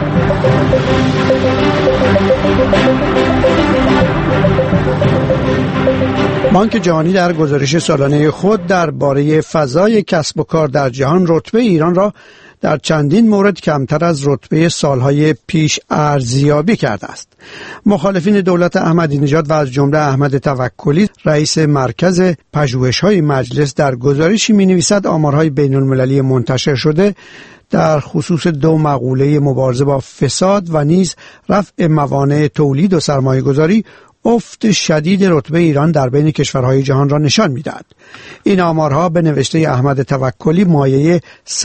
بانک جهانی در گزارش سالانه خود درباره فضای کسب و کار در جهان رتبه ایران را در چندین مورد کمتر از رتبه سالهای پیش ارزیابی کرده است. مخالفین دولت احمدی نژاد و از جمله احمد توکلی، رئیس مرکز پژوهش‌های مجلس، در گزارشی می‌نویسد آمارهای بین‌المللی منتشر شده در خصوص دو مقوله مبارزه با فساد و نیز رفع موانع تولید و سرمایه‌گذاری افت شدید رتبه ایران در بین کشورهای جهان را نشان می‌دهد. این آمارها به نوشته احمد توکلی مایه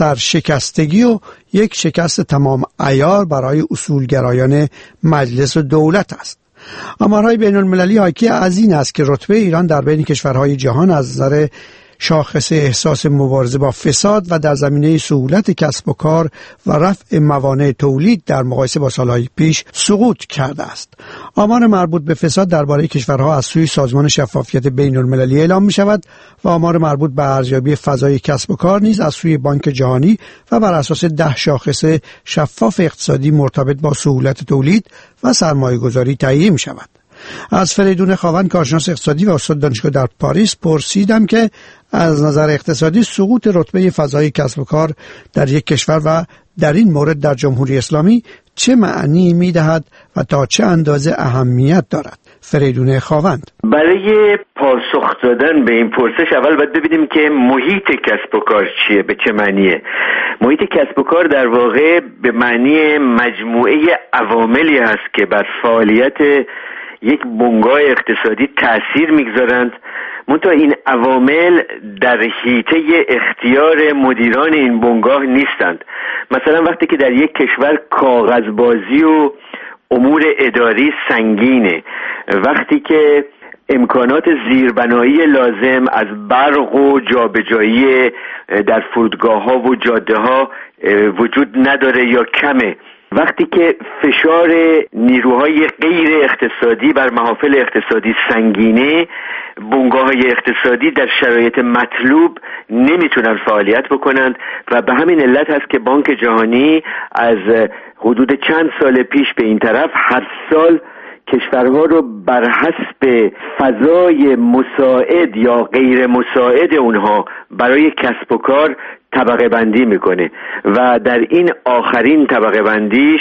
سرشکستگی و یک شکست تمام عیار برای اصولگرایان مجلس و دولت است. آمارهای بین المللی حاکی از این است که رتبه ایران در بین کشورهای جهان از نظر شاخص احساس مبارزه با فساد و در زمینه سهولت کسب و کار و رفع موانع تولید در مقایسه با سالهای پیش سقوط کرده است. آمار مربوط به فساد درباره کشورها از سوی سازمان شفافیت بین المللی اعلام می شود و آمار مربوط به ارزیابی فضای کسب و کار نیز از سوی بانک جهانی و بر اساس ده شاخص شفاف اقتصادی مرتبط با سهولت تولید و سرمایه گذاری تهیه می شود. از فریدون خاوند، کارشناس اقتصادی و استاد دانشگاه در پاریس، پرسیدم که از نظر اقتصادی سقوط رتبه فضای کسب و کار در یک کشور و در این مورد در جمهوری اسلامی چه معنی می‌دهد و تا چه اندازه اهمیت دارد. فریدون خاوند: برای پاسخ دادن به این پرسش اول باید ببینیم که محیط کسب و کار چیه، به چه معنیه. محیط کسب و کار در واقع به معنی مجموعه عواملی هست که بر فعالیت یک بنگاه اقتصادی تأثیر میگذارند، منتها این عوامل در حیطه اختیار مدیران این بنگاه نیستند. مثلا وقتی که در یک کشور کاغذبازی و امور اداری سنگینه، وقتی که امکانات زیربنایی لازم از برق و جابجایی در فرودگاه‌ها و جاده‌ها وجود نداره یا کمه، وقتی که فشار نیروهای غیر اقتصادی بر محافل اقتصادی سنگینه، بنگاه‌های اقتصادی در شرایط مطلوب نمیتونن فعالیت بکنند و به همین علت هست که بانک جهانی از حدود چند سال پیش به این طرف هر سال کشورها رو بر حسب فضای مساعد یا غیر مساعد اونها برای کسب و کار طبقه بندی میکنه و در این آخرین طبقه بندیش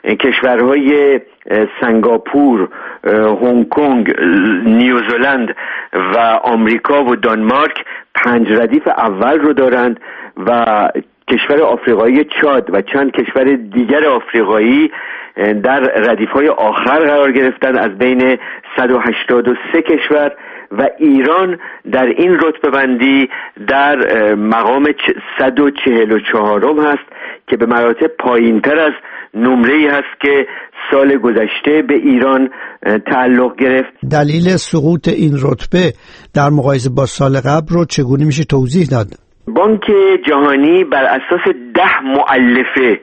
کشورهای سنگاپور، هنگ کنگ، نیوزلند و آمریکا و دانمارک پنج ردیف اول رو دارند و کشور آفریقایی چاد و چند کشور دیگر آفریقایی در ردیف‌های آخر قرار گرفتن از بین صد و هشتاد و سه کشور و ایران در این رتبه بندی در مقام صد و چهل و چهارم هست که به مراتب پایین‌تر از نمره‌ای هست که سال گذشته به ایران تعلق گرفت. دلیل سقوط این رتبه در مقایسه با سال قبل رو چگونه میشه توضیح داد؟ بانک جهانی بر اساس ده مؤلفه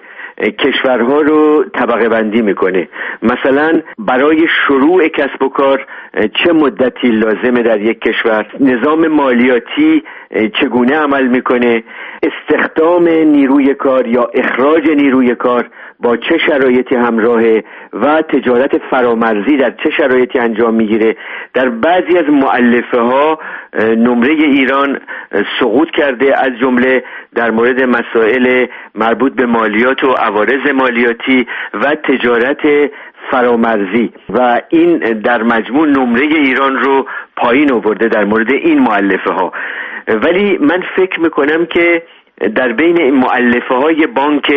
کشورها رو طبقه بندی میکنه. مثلا برای شروع کسب و کار چه مدتی لازمه در یک کشور، نظام مالیاتی چگونه عمل میکنه، استخدام نیروی کار یا اخراج نیروی کار با چه شرایطی همراهه و تجارت فرامرزی در چه شرایطی انجام میگیره. در بعضی از مؤلفه ها نمره ایران سقوط کرده، از جمله در مورد مسائل مربوط به مالیات و عوارض مالیاتی و تجارت فرامرزی و این در مجموع نمره ایران رو پایین آورده در مورد این مؤلفه ها. ولی من فکر میکنم که در بین مؤلفه های بانک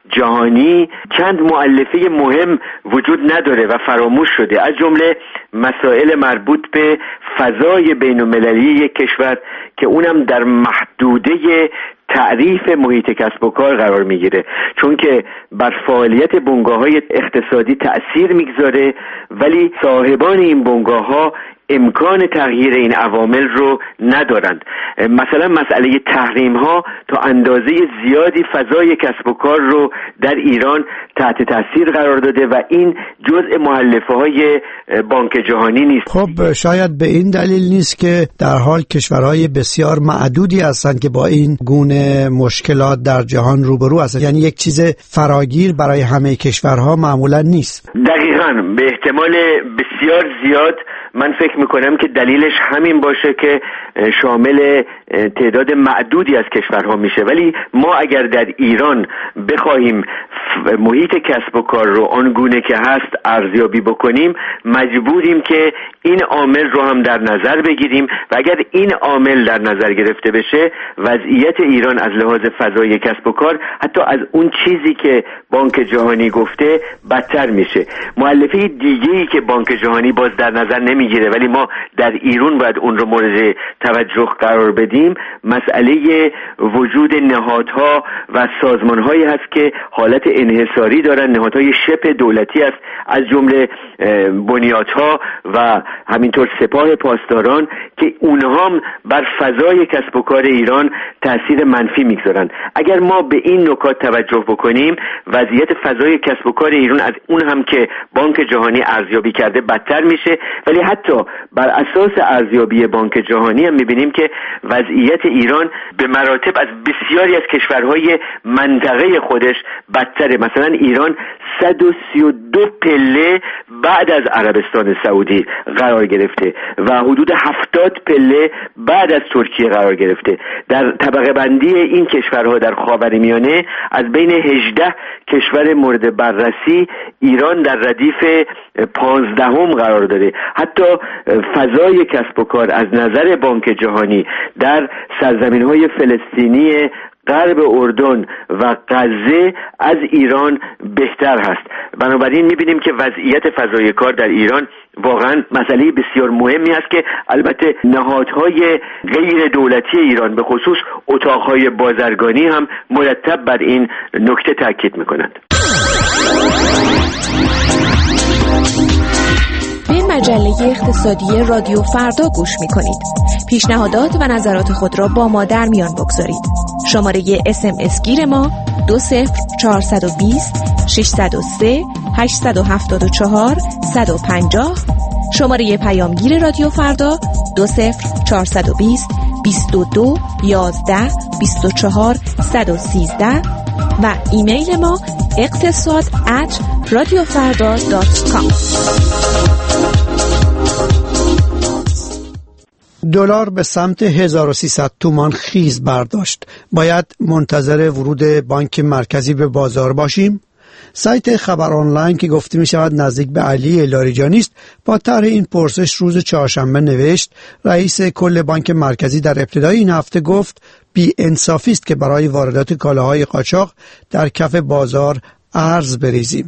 جهانی چند مؤلفه مهم وجود نداره و فراموش شده، از جمله مسائل مربوط به فضای بین المللی یک کشور که اونم در محدوده تعریف محیط کسب و کار قرار میگیره، چون که بر فعالیت بنگاه‌های اقتصادی تأثیر میگذاره ولی صاحبان این بنگاه‌ها امکان تغییر این عوامل رو ندارند. مثلا مسئله تحریم ها تا اندازه زیادی فضای کسب و کار رو در ایران تحت تاثیر قرار داده و این جزء مؤلفه های بانک جهانی نیست. خب شاید به این دلیل نیست که در حال کشورهای بسیار معدودی هستند که با این گونه مشکلات در جهان روبرو هستند، یعنی یک چیز فراگیر برای همه کشورها معمولا نیست. دقیقاً، به احتمال بسیار زیاد من فکر میکنم که دلیلش همین باشه که شامل تعداد معدودی از کشورها میشه. ولی ما اگر در ایران بخواهیم محیط کسب و کار رو آنگونه که هست ارزیابی بکنیم، مجبوریم که این عامل رو هم در نظر بگیریم و اگر این عامل در نظر گرفته بشه، وضعیت ایران از لحاظ فضای کسب و کار حتی از اون چیزی که بانک جهانی گفته بدتر میشه. مؤلفه دیگه‌ای که بانک جهانی باز در نظر نمیگیره ولی ما در ایران باید اون رو مورد توجه قرار بدیم، مسئله وجود نهادها و سازمان‌هایی هست که حالت انحصاری دارن، نهادهای شبه دولتی است، از جمله بنیادها و همینطور سپاه پاسداران که اونها هم بر فضای کسب و کار ایران تأثیر منفی میگذارن. اگر ما به این نکات توجه بکنیم، وضعیت فضای کسب و کار ایران از اون هم که بانک جهانی ارزیابی کرده بدتر میشه. ولی حتی بر اساس ارزیابی بانک جهانی هم میبینیم که وضعیت ایران به مراتب از بسیاری از کشورهای منطقه خودش بدتره. مثلا ایران صد و سی و دو پله بعد از عربستان سعودی قرار گرفته و حدود هفتاد پله بعد از ترکیه قرار گرفته. در طبقه بندی این کشورها در خاورمیانه از بین هجده کشور مورد بررسی ایران در ردیف پانزدهم قرار داره. حتی فضای کسب و کار از نظر بانک جهانی در سرزمین‌های فلسطینی غرب اردن و غزه از ایران بهتر هست. بنابراین می‌بینیم که وضعیت فضای کار در ایران واقعا مسئله بسیار مهمی است که البته نهادهای غیر دولتی ایران به خصوص اتاقهای بازرگانی هم مرتب بر این نکته تاکید می‌کنند. به مجله اقتصادی رادیو فردا گوش می‌کنید. پیشنهادات و نظرات خود را با ما در میان بگذارید. شماره اس ام اس گیر ما دو صفر چهارصد و بیست ششصد و سه هشتصد و هفتاد و چهار صد و پنجاه. شماره پیامگیر رادیو فردا دو صفر چهارصد و بیست بیست و دو یازده بیست و چهار صد و سیزده و ایمیل ما اقتصاد ات رادیو فردا دات کام. دلار به سمت هزار و سیصد تومان خیز برداشت. باید منتظر ورود بانک مرکزی به بازار باشیم؟ سایت خبر آنلاین که گفته می شود نزدیک به علی لاریجانی است، با طرح این پرسش روز چهارشنبه نوشت: رئیس کل بانک مرکزی در ابتدای این هفته گفت بی انصافی است که برای واردات کالاهای قاچاق در کف بازار ارز بریزیم.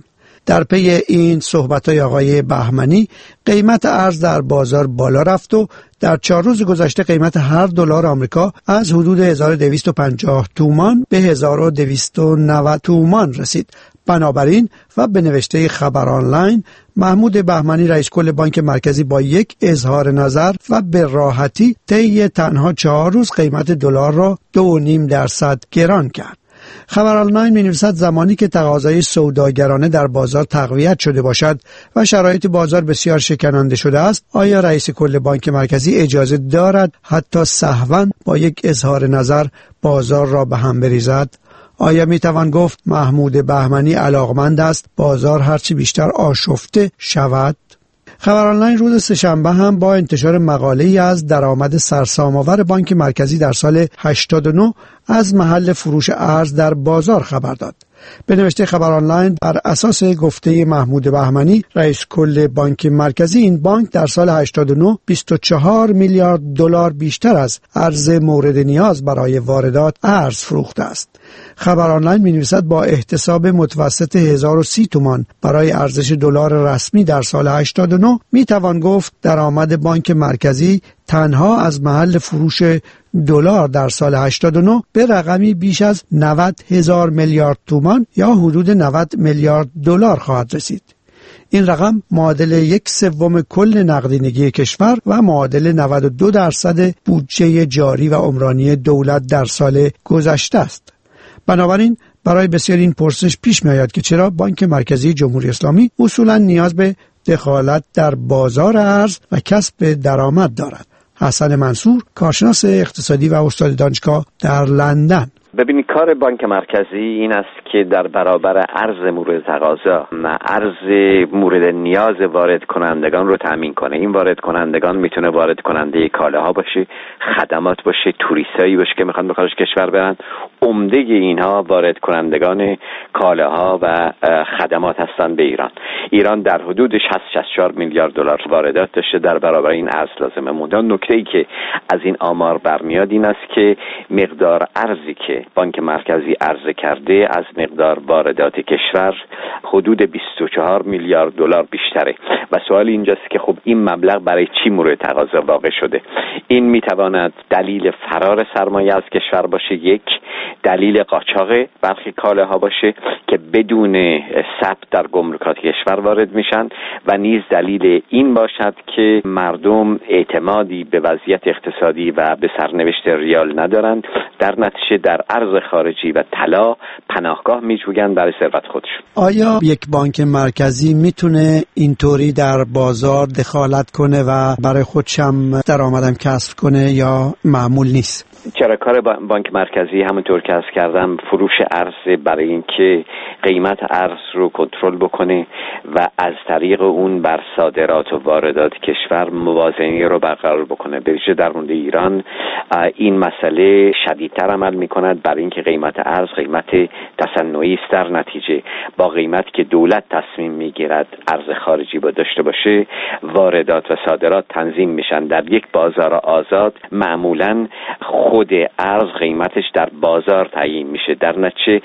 در پی این صحبت‌های آقای بهمنی قیمت ارز در بازار بالا رفت و در چهار روز گذشته قیمت هر دلار آمریکا از حدود هزار و دویست و پنجاه تومان به هزار و دویست و نود تومان رسید. بنابراین و به نوشته خبر آنلاین، محمود بهمنی رئیس کل بانک مرکزی با یک اظهار نظر و به راحتی طی تنها چهار روز قیمت دلار را دو و نیم درصد گران کرد. خبر آنلاین می‌نویسد زمانی که تقاضای سوداگرانه در بازار تقویت شده باشد و شرایط بازار بسیار شکننده شده است، آیا رئیس کل بانک مرکزی اجازه دارد حتی سهواً با یک اظهار نظر بازار را به هم بریزد؟ آیا میتوان گفت محمود بهمنی علاقمند است بازار هرچی بیشتر آشفته شود؟ خبر آنلاین روز سه‌شنبه هم با انتشار مقاله‌ای از درآمد سرسام‌آور بانک مرکزی در سال هشتاد و نه از محل فروش ارز در بازار خبر داد. به نوشته خبر آنلاین، بر اساس گفته محمود بهمنی رئیس کل بانک مرکزی، این بانک در سال هشتاد و نه بیست و چهار میلیارد دلار بیشتر از ارز مورد نیاز برای واردات ارز فروخته است. خبر آنلاین می‌نویسد با احتساب متوسط هزار و سی تومان برای ارزش دلار رسمی در سال هشتاد و نه میتوان گفت درآمد بانک مرکزی تنها از محل فروش دلار در سال هشتاد و نه به رقمی بیش از نود هزار میلیارد تومان یا حدود نود میلیارد دلار خواهد رسید. این رقم معادل یک سوم کل نقدینگی کشور و معادل نود و دو درصد بودجه جاری و عمرانی دولت در سال گذشته است. بنابراین برای بسیاری این پرسش پیش می آید که چرا بانک مرکزی جمهوری اسلامی اصولا نیاز به دخالت در بازار ارز و کسب درآمد دارد. حسن منصور، کارشناس اقتصادی و استاد دانشگاه در لندن: ببینید، کار بانک مرکزی این است که در برابر ارز مورد تقاضا و ارز مورد نیاز وارد کنندگان رو تامین کنه. این وارد کنندگان میتونه وارد کننده کالاها باشه، خدمات باشه، توریستایی باشه که میخوان به خارج کشور برن. عمده اینها وارد کنندگان کالاها و خدمات هستن به ایران. ایران در حدود شصت تا شصت و چهار میلیارد دلار واردات داشته، در برابر این ارز لازمه مونده. نکته‌ای که از این آمار برمیاد این است که مقدار ارزی که بانک مرکزی عرضه کرده از مقدار واردات کشور حدود بیست و چهار میلیارد دلار بیشتره و سوال اینجاست که خب این مبلغ برای چی مورد تقاضا واقع شده؟ این میتواند دلیل فرار سرمایه از کشور باشه، یک دلیل قاچاق برخی کالاها باشه که بدون ثبت در گمرکات کشور وارد میشن و نیز دلیل این باشد که مردم اعتمادی به وضعیت اقتصادی و به سرنوشت ریال ندارند، در نتیجه در ارز خارجی و طلا پناهگاه میجویند برای ثروت خودشون. آیا یک بانک مرکزی میتونه اینطوری در بازار دخالت کنه و برای خودش هم درآمدم کسب کنه یا معمول نیست؟ چرا کار بانک مرکزی همونطور که عرض کردم فروش ارز برای اینکه قیمت ارز رو کنترل بکنه و از طریق اون بر صادرات و واردات کشور موازنه رو برقرار بکنه. به ویژه در مورد ایران این مسئله شدیدتر عمل میکند برای اینکه قیمت ارز قیمت تصنعی است. در نتیجه با قیمت که دولت تصمیم میگیرد ارز خارجی با داشته باشه، واردات و صادرات تنظیم میشن در یک بازار آزاد. معمولاً خود ارز قیمتش در بازار تعیین میشه، در نتیجه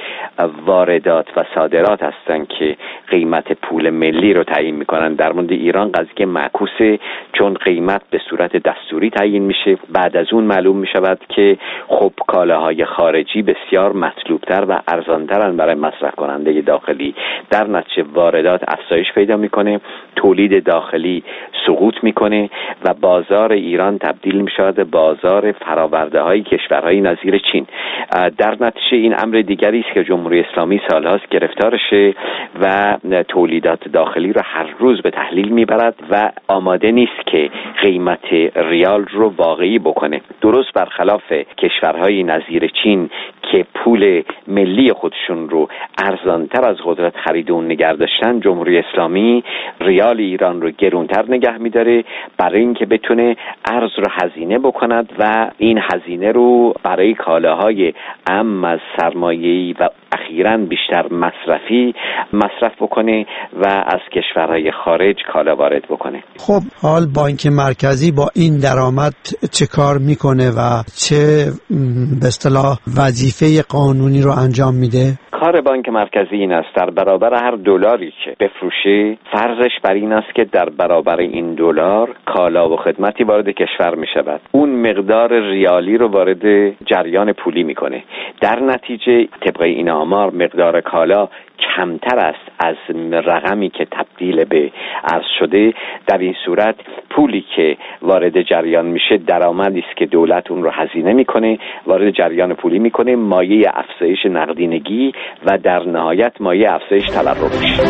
واردات و صادرات هستن که قیمت پول ملی رو تعیین میکنن. در مورد ایران قضیه معکوسه، چون قیمت به صورت دستوری تعیین میشه، بعد از اون معلوم میشود که خب کالاهای خارجی بسیار مطلوبتر و ارزانترن برای مصرف کننده داخلی. در نتیجه واردات افزایش پیدا میکنه، تولید داخلی سقوط میکنه و بازار ایران تبدیل میشود به بازار فراورده های کشورهای نظیر چین. در نتیجه این امر دیگری است که جمهوری اسلامی سالهاست گرفتارشه و تولیدات داخلی رو هر روز به تحلیل میبرد و آماده نیست که قیمت ریال رو واقعی بکنه. درست برخلاف کشورهای نظیر چین که پول ملی خودشون رو ارزانتر از قدرت خرید اون نگه داشتن، جمهوری اسلامی ریال ایران رو گرونتر نگه میداره برای اینکه بتونه ارز رو هزینه بکند و این هزینه رو برای کالاهای اهم از سرمایه‌ای و اخیراً بیشتر مصرفی مصرف بکنه و از کشورهای خارج کالا وارد بکنه. خب حال بانک مرکزی با این درآمد چه کار میکنه و چه به اصطلاح وظیفه وظیفه قانونی رو انجام میده؟ کار بانک مرکزی این است در برابر هر دلاری که بفروشه فرضش بر این است که در برابر این دلار کالا و خدمتی وارد کشور می شود، اون مقدار ریالی رو وارد جریان پولی میکنه. در نتیجه طبق این آمار مقدار کالا کمتر است از رقمی که تبدیل به ارز شده. در این صورت پولی که وارد جریان میشه درآمدی است که دولت اون رو هزینه میکنه، وارد جریان پولی میکنه، مایه افزایش نقدینگی و در نهایت مایه افزایش تورم میشه.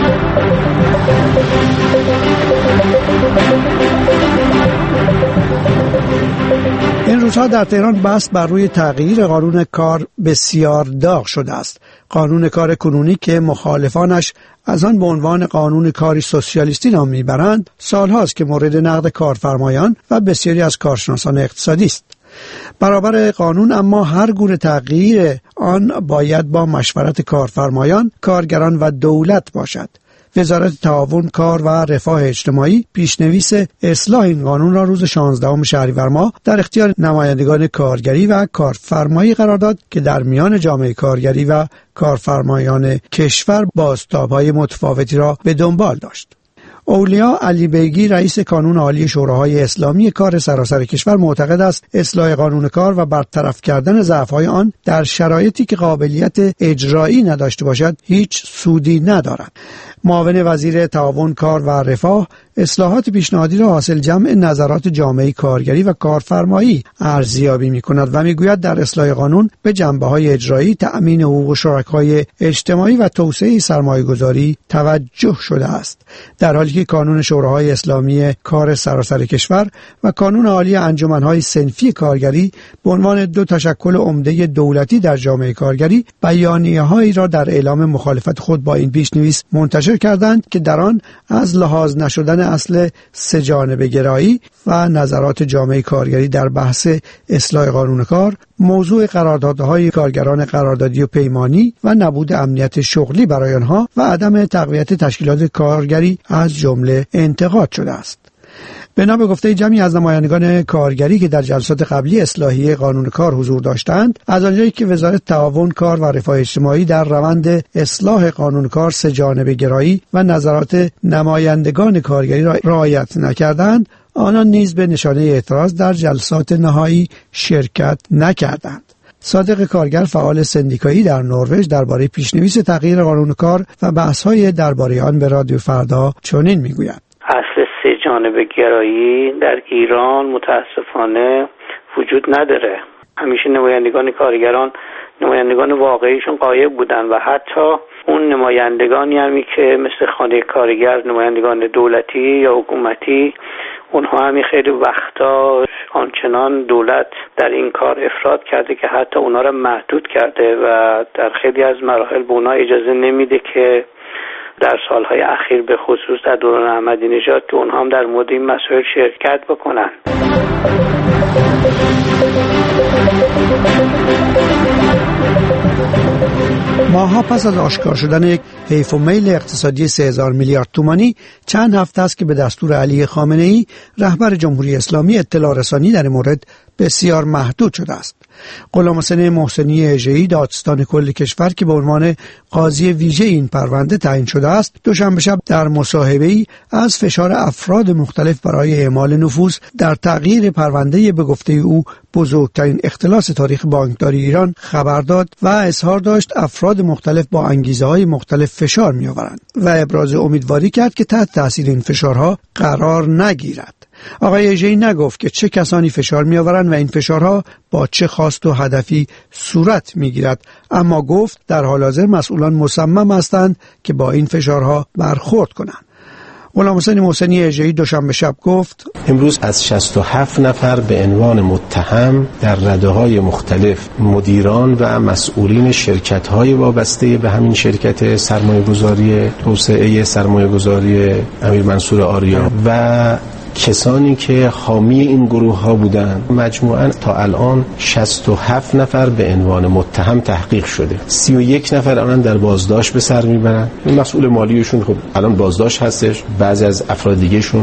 این روزها در تهران بحث بر روی تغییر قانون کار بسیار داغ شده است. قانون کار کنونی که مخالفانش از آن به عنوان قانون کاری سوسیالیستی نام میبرند، سالهاست که مورد نقد کارفرمایان و بسیاری از کارشناسان اقتصادی است. برابر قانون اما هر گونه تغییر آن باید با مشورت کارفرمایان، کارگران و دولت باشد. وزارت تعاون، کار و رفاه اجتماعی پیشنویس اصلاح این قانون را روز شانزدهم شهریور ماه در اختیار نمایندگان کارگری و کارفرمایی قرار داد که در میان جامعه کارگری و کارفرمایان کشور بازتاب‌های متفاوتی را به دنبال داشت. اولیا علی بیگی رئیس کانون عالی شوراهای اسلامی کار سراسر کشور معتقد است اصلاح قانون کار و برطرف کردن ضعف‌های آن در شرایطی که قابلیت اجرایی نداشته باشد هیچ سودی ندارد. معاون وزیر تعاون، کار و رفاه اصلاحات پیشنهادی را حاصل جمع نظرات جامعه کارگری و کارفرمایی ارزیابی می‌کند و می‌گوید در اصلاح قانون به جنبه‌های اجرایی، تأمین حقوق شرکای اجتماعی و توسعه سرمایه‌گذاری توجه شده است، در حالی که کانون شوراهای اسلامی کار سراسر کشور و کانون عالی انجمن‌های صنفی کارگری به عنوان دو تشکل عمده دولتی در جامعه کارگری بیانیه‌هایی را در اعلام مخالفت خود با این پیش‌نویس منتشر کردند که در آن از لحاظ نشدن اصل سه‌جانبه گرایی و نظرات جامعه کارگری در بحث اصلاح قانون کار، موضوع قراردادهای کارگران قراردادی و پیمانی و نبود امنیت شغلی برای آنها و عدم تقویت تشکیلات کارگری از جمله انتقاد شده است. بنا به گفته جمعی از نمایندگان کارگری که در جلسات قبلی اصلاحیه قانون کار حضور داشتند، از آنجایی که وزارت تعاون، کار و رفاه اجتماعی در روند اصلاح قانون کار سه‌جانبه گرایی و نظرات نمایندگان کارگری را رعایت نکردند، آنان نیز به نشانه اعتراض در جلسات نهایی شرکت نکردند. صادق کارگر، فعال سندیکایی در نروژ، درباره پیشنویس تغییر قانون کار و بحث‌های درباره آن به رادیو فردا چنین میگوید: اصل سه‌جانبه گرایی در ایران متاسفانه وجود نداره. همیشه نمایندگان کارگران نمایندگان واقعیشون غایب بودن و حتی اون نمایندگانی همی که مثل خانه کارگر، نمایندگان دولتی یا حکومتی، اونها همی خیلی وقتا آنچنان دولت در این کار افراط کرده که حتی اونها را محدود کرده و در خیلی از مراحل به اونها اجازه نمیده که در سالهای اخیر به خصوص در دوران احمدی نژاد که اونها هم در مورد این مسائل شرکت بکنن. ماها پس از آشکار شدن یک حیف و میل اقتصادی سه هزار میلیارد تومانی، چند هفته است که به دستور علی خامنه ای رهبر جمهوری اسلامی اطلاع رسانی در این مورد بسیار محدود شده است. غلام حسین محسنی اژه‌ای، دادستان کل کشور که به عنوان قاضی ویژه این پرونده تعیین شده است، دوشنبه شب در مصاحبه‌ای از فشار افراد مختلف برای اعمال نفوذ در تغییر پرونده به گفته او بزرگترین اختلاس تاریخ بانکداری ایران خبر داد و اظهار داشت افراد مختلف با انگیزه‌های مختلف فشار می‌آورند و ابراز امیدواری کرد که تحت تاثیر این فشارها قرار نگیرد. آقای اژه‌ای نگفت که چه کسانی فشار می‌آورند و این فشارها با چه خواست و هدفی صورت می‌گیرد، اما گفت در حال حاضر مسئولان مصمم هستند که با این فشارها برخورد کنند. غلام حسین محسنی اژه‌ای دوشنبه شب گفت: امروز از شصت و هفت نفر به عنوان متهم در رده‌های مختلف مدیران و مسئولین شرکت‌های وابسته به همین شرکت سرمایه‌گذاری توسعه سرمایه‌گذاری امیر منصور آریا و کسانی که حامی این گروه ها بودند، مجموعاً تا الان شصت و هفت نفر به عنوان متهم تحقیق شده. سی و یک نفر الان در بازداشت به سر میبرن. مسئول مالیشون خب الان بازداشت هستش، بعضی از افراد دیگهشون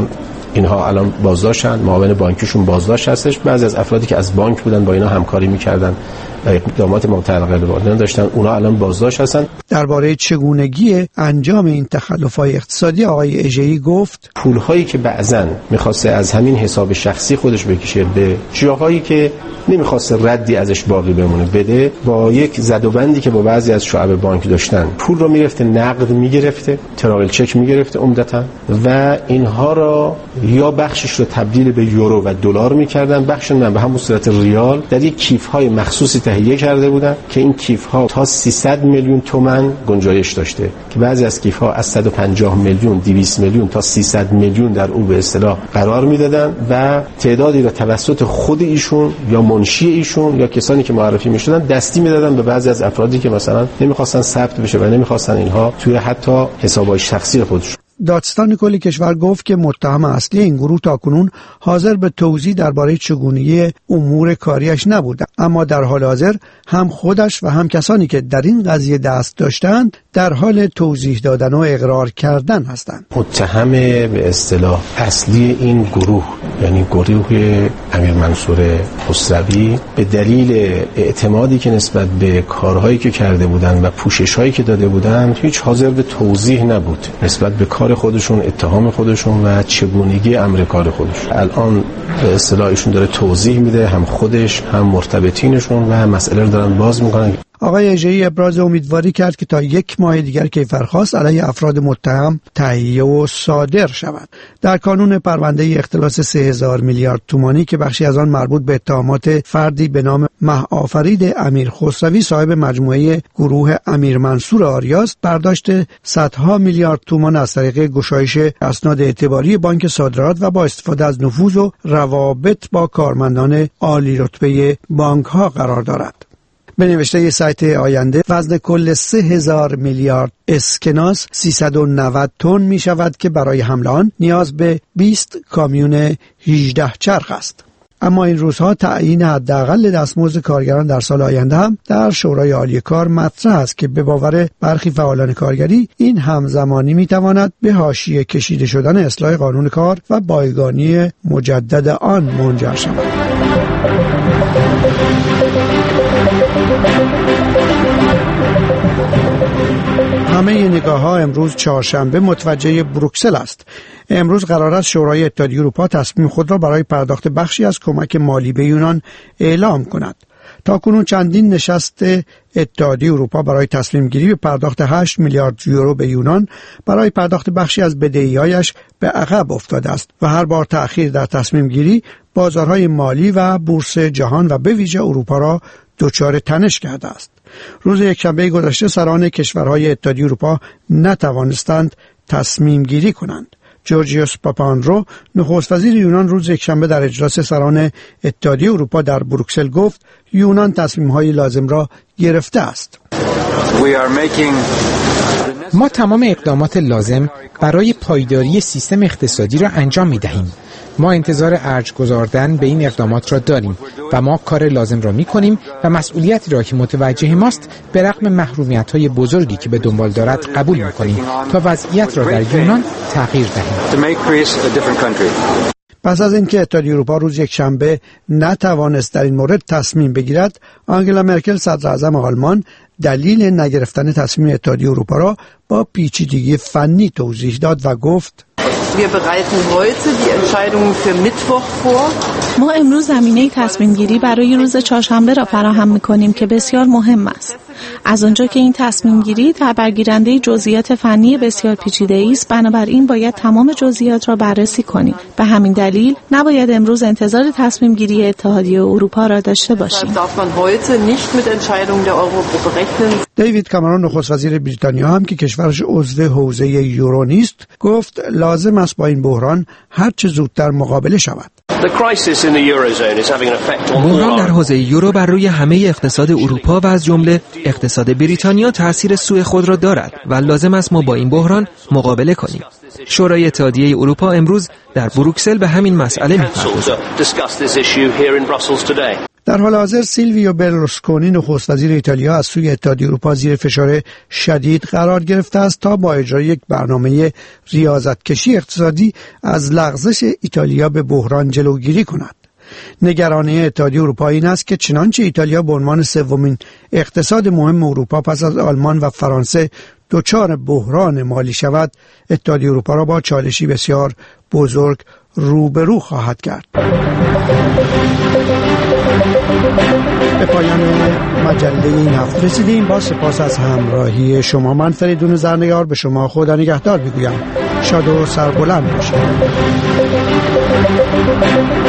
اینها الان بازداشتن، معاون بانکیشون بازداشت هستش. بعضی از افرادی که از بانک بودن با اینا همکاری می‌کردن و اقدامات متعلقه به آنها داشتن، اونها الان بازداشت هستن. درباره چگونگی انجام این تخلف‌های اقتصادی آقای اژه‌ای گفت پول‌هایی که بعضاً می‌خواسته از همین حساب شخصی خودش بکشه به جاهایی که نمی‌خواسته ردی ازش باقی بمونه بده، با یک زدوبندی که با بعضی از شعب بانک داشتن پول رو می‌گرفته، نقد می‌گرفته، تراول چک می‌گرفته عمدتاً و اینها را یا بخشش رو تبدیل به یورو و دلار می‌کردن، بخشش رو به همون صورت ریال در یک کیف‌های مخصوصی تهیه کرده بودن که این کیف‌ها تا سیصد میلیون تومان گنجایش داشته که بعضی از کیف‌ها از صد و پنجاه میلیون، دویست میلیون تا سیصد میلیون در اون به اصطلاح قرار میدادن و تعدادی را توسط خود ایشون یا منشی ایشون یا کسانی که معرفی میشدن دستی میدادن به بعضی از افرادی که مثلا نمیخواستن ثبت بشه و نمیخواستن اینها توی حتی حسابهای شخصی خودشون. دادستان کل کشور گفت که متهم اصلی این گروه تاکنون حاضر به توضیح درباره چگونگی امور کاریش نبود، اما در حال حاضر هم خودش و هم کسانی که در این قضیه دست داشتند در حال توضیح دادن و اقرار کردن هستند. متهم به اصطلاح اصلی این گروه یعنی گروه امیر منصور خسروی به دلیل اعتمادی که نسبت به کارهایی که کرده بودند و پوشش‌هایی که داده بودند هیچ حاضر به توضیح نبود نسبت به کار خودشون، اتهام خودشون و چگونگی امر کار خودشون. الان به اصطلاح ایشون داره توضیح میده، هم خودش هم مرتبطینشون و مسئله رو دارن باز میکنن. آقای اژه‌ای ابراز امیدواری کرد که تا یک ماه دیگر کیفرخواست علیه افراد متهم تهیه و صادر شود. در کانون پرونده اختلاس سه هزار میلیارد تومانی که بخشی از آن مربوط به اتهامات فردی به نام مه‌آفرید امیر خسروی صاحب مجموعه گروه امیر منصور آریاست، برداشت صدها میلیارد تومان از طریق گشایش اسناد اعتباری بانک صادرات و با استفاده از نفوذ و روابط با کارمندان عالی رتبه بانک ها قرار دارد. به نوشته سایت آینده وزن کل سه هزار میلیارد اسکناس سیصد و نود تن می شود که برای حمل آن نیاز به بیست کامیون هجده چرخ است. اما این روزها تعیین حداقل دستمزد کارگران در سال آینده هم در شورای عالی کار مطرح است که به باور برخی فعالان کارگری این همزمانی می تواند به حاشیه کشیده شدن اصلاح قانون کار و بایگانی مجدد آن منجر شود. همه نگاه ها امروز چهارشنبه متوجه بروکسل است. امروز قرار است شورای اتحادیه اروپا تصمیم خود را برای پرداخت بخشی از کمک مالی به یونان اعلام کند. تاکنون چندین نشست اتحادیه اروپا برای تصمیم گیری به پرداخت هشت میلیارد یورو به یونان برای پرداخت بخشی از بدهی‌هایش به عقب افتاده است و هر بار تأخیر در تصمیم گیری بازارهای مالی و بورس جهان و به ویژه اروپا را دچار تنش کرده است. روز یکشنبه گذشته سران کشورهای اتحادیه اروپا نتوانستند تصمیم گیری کنند. جورجیوس پاپاندرو نخست وزیر یونان روز یکشنبه در اجلاس سران اتحادیه اروپا در بروکسل گفت یونان تصمیم‌های لازم را گرفته است. ما تمام اقدامات لازم برای پایداری سیستم اقتصادی را انجام می‌دهیم. ما انتظار ارج گذاردن به این اقدامات را داریم و ما کار لازم را می‌کنیم و مسئولیتی را که متوجه ماست به رغم محرومیت‌های بزرگی که به دنبال دارد قبول می‌کنیم تا وضعیت را در یونان تغییر دهیم. پس از اینکه اتحادیه اروپا روز یکشنبه نتوانست در این مورد تصمیم بگیرد، آنگلا مرکل صدر اعظم آلمان دلیل نگرفتن تصمیم اتحادیه اروپا را با پیچیدگی فنی توضیح داد و گفت ما امروز زمینه تصمیم گیری برای روز چهارشنبه را فراهم می‌کنیم که بسیار مهم است. از آنجا که این تصمیم گیری در برگیرنده جزئیات فنی بسیار پیچیده است، بنابراین باید تمام جزئیات را بررسی کنیم. به همین دلیل نباید امروز انتظار تصمیم گیری اتحادیه اروپا را داشته باشیم. دیوید کامرون نخست وزیر بریتانیا هم که کشورش عضو حوزه یورو نیست گفت لازم است با این بحران هر چه زودتر مقابله شود. بحران در حوزه یورو بر روی همه اقتصاد اروپا و از جمله اقتصاد بریتانیا تأثیر سوء خود را دارد و لازم است ما با این بحران مقابله کنیم. شورای اتحادیه اروپا امروز در بروکسل به همین مسئله می‌پردازد. در حال حاضر سیلویو برلوسکونی نخست وزیر ایتالیا از سوی اتحادیه اروپا زیر فشار شدید قرار گرفته است تا با اجرای یک برنامه ریاضتکشی اقتصادی از لغزش ایتالیا به بحران جلوگیری کند. نگرانی اتحادیه اروپا این است که چنانچه ایتالیا به عنوان سومین اقتصاد مهم اروپا پس از آلمان و فرانسه دچار بحران مالی شود، اتحادیه اروپا را با چالشی بسیار بزرگ روبرو خواهد کرد. به پایان مجله این هفته رسیدیم. با سپاس از همراهی شما، من فریدون زرنگار به شما خدا نگهدار میگویم. شاد و سربلند باشید.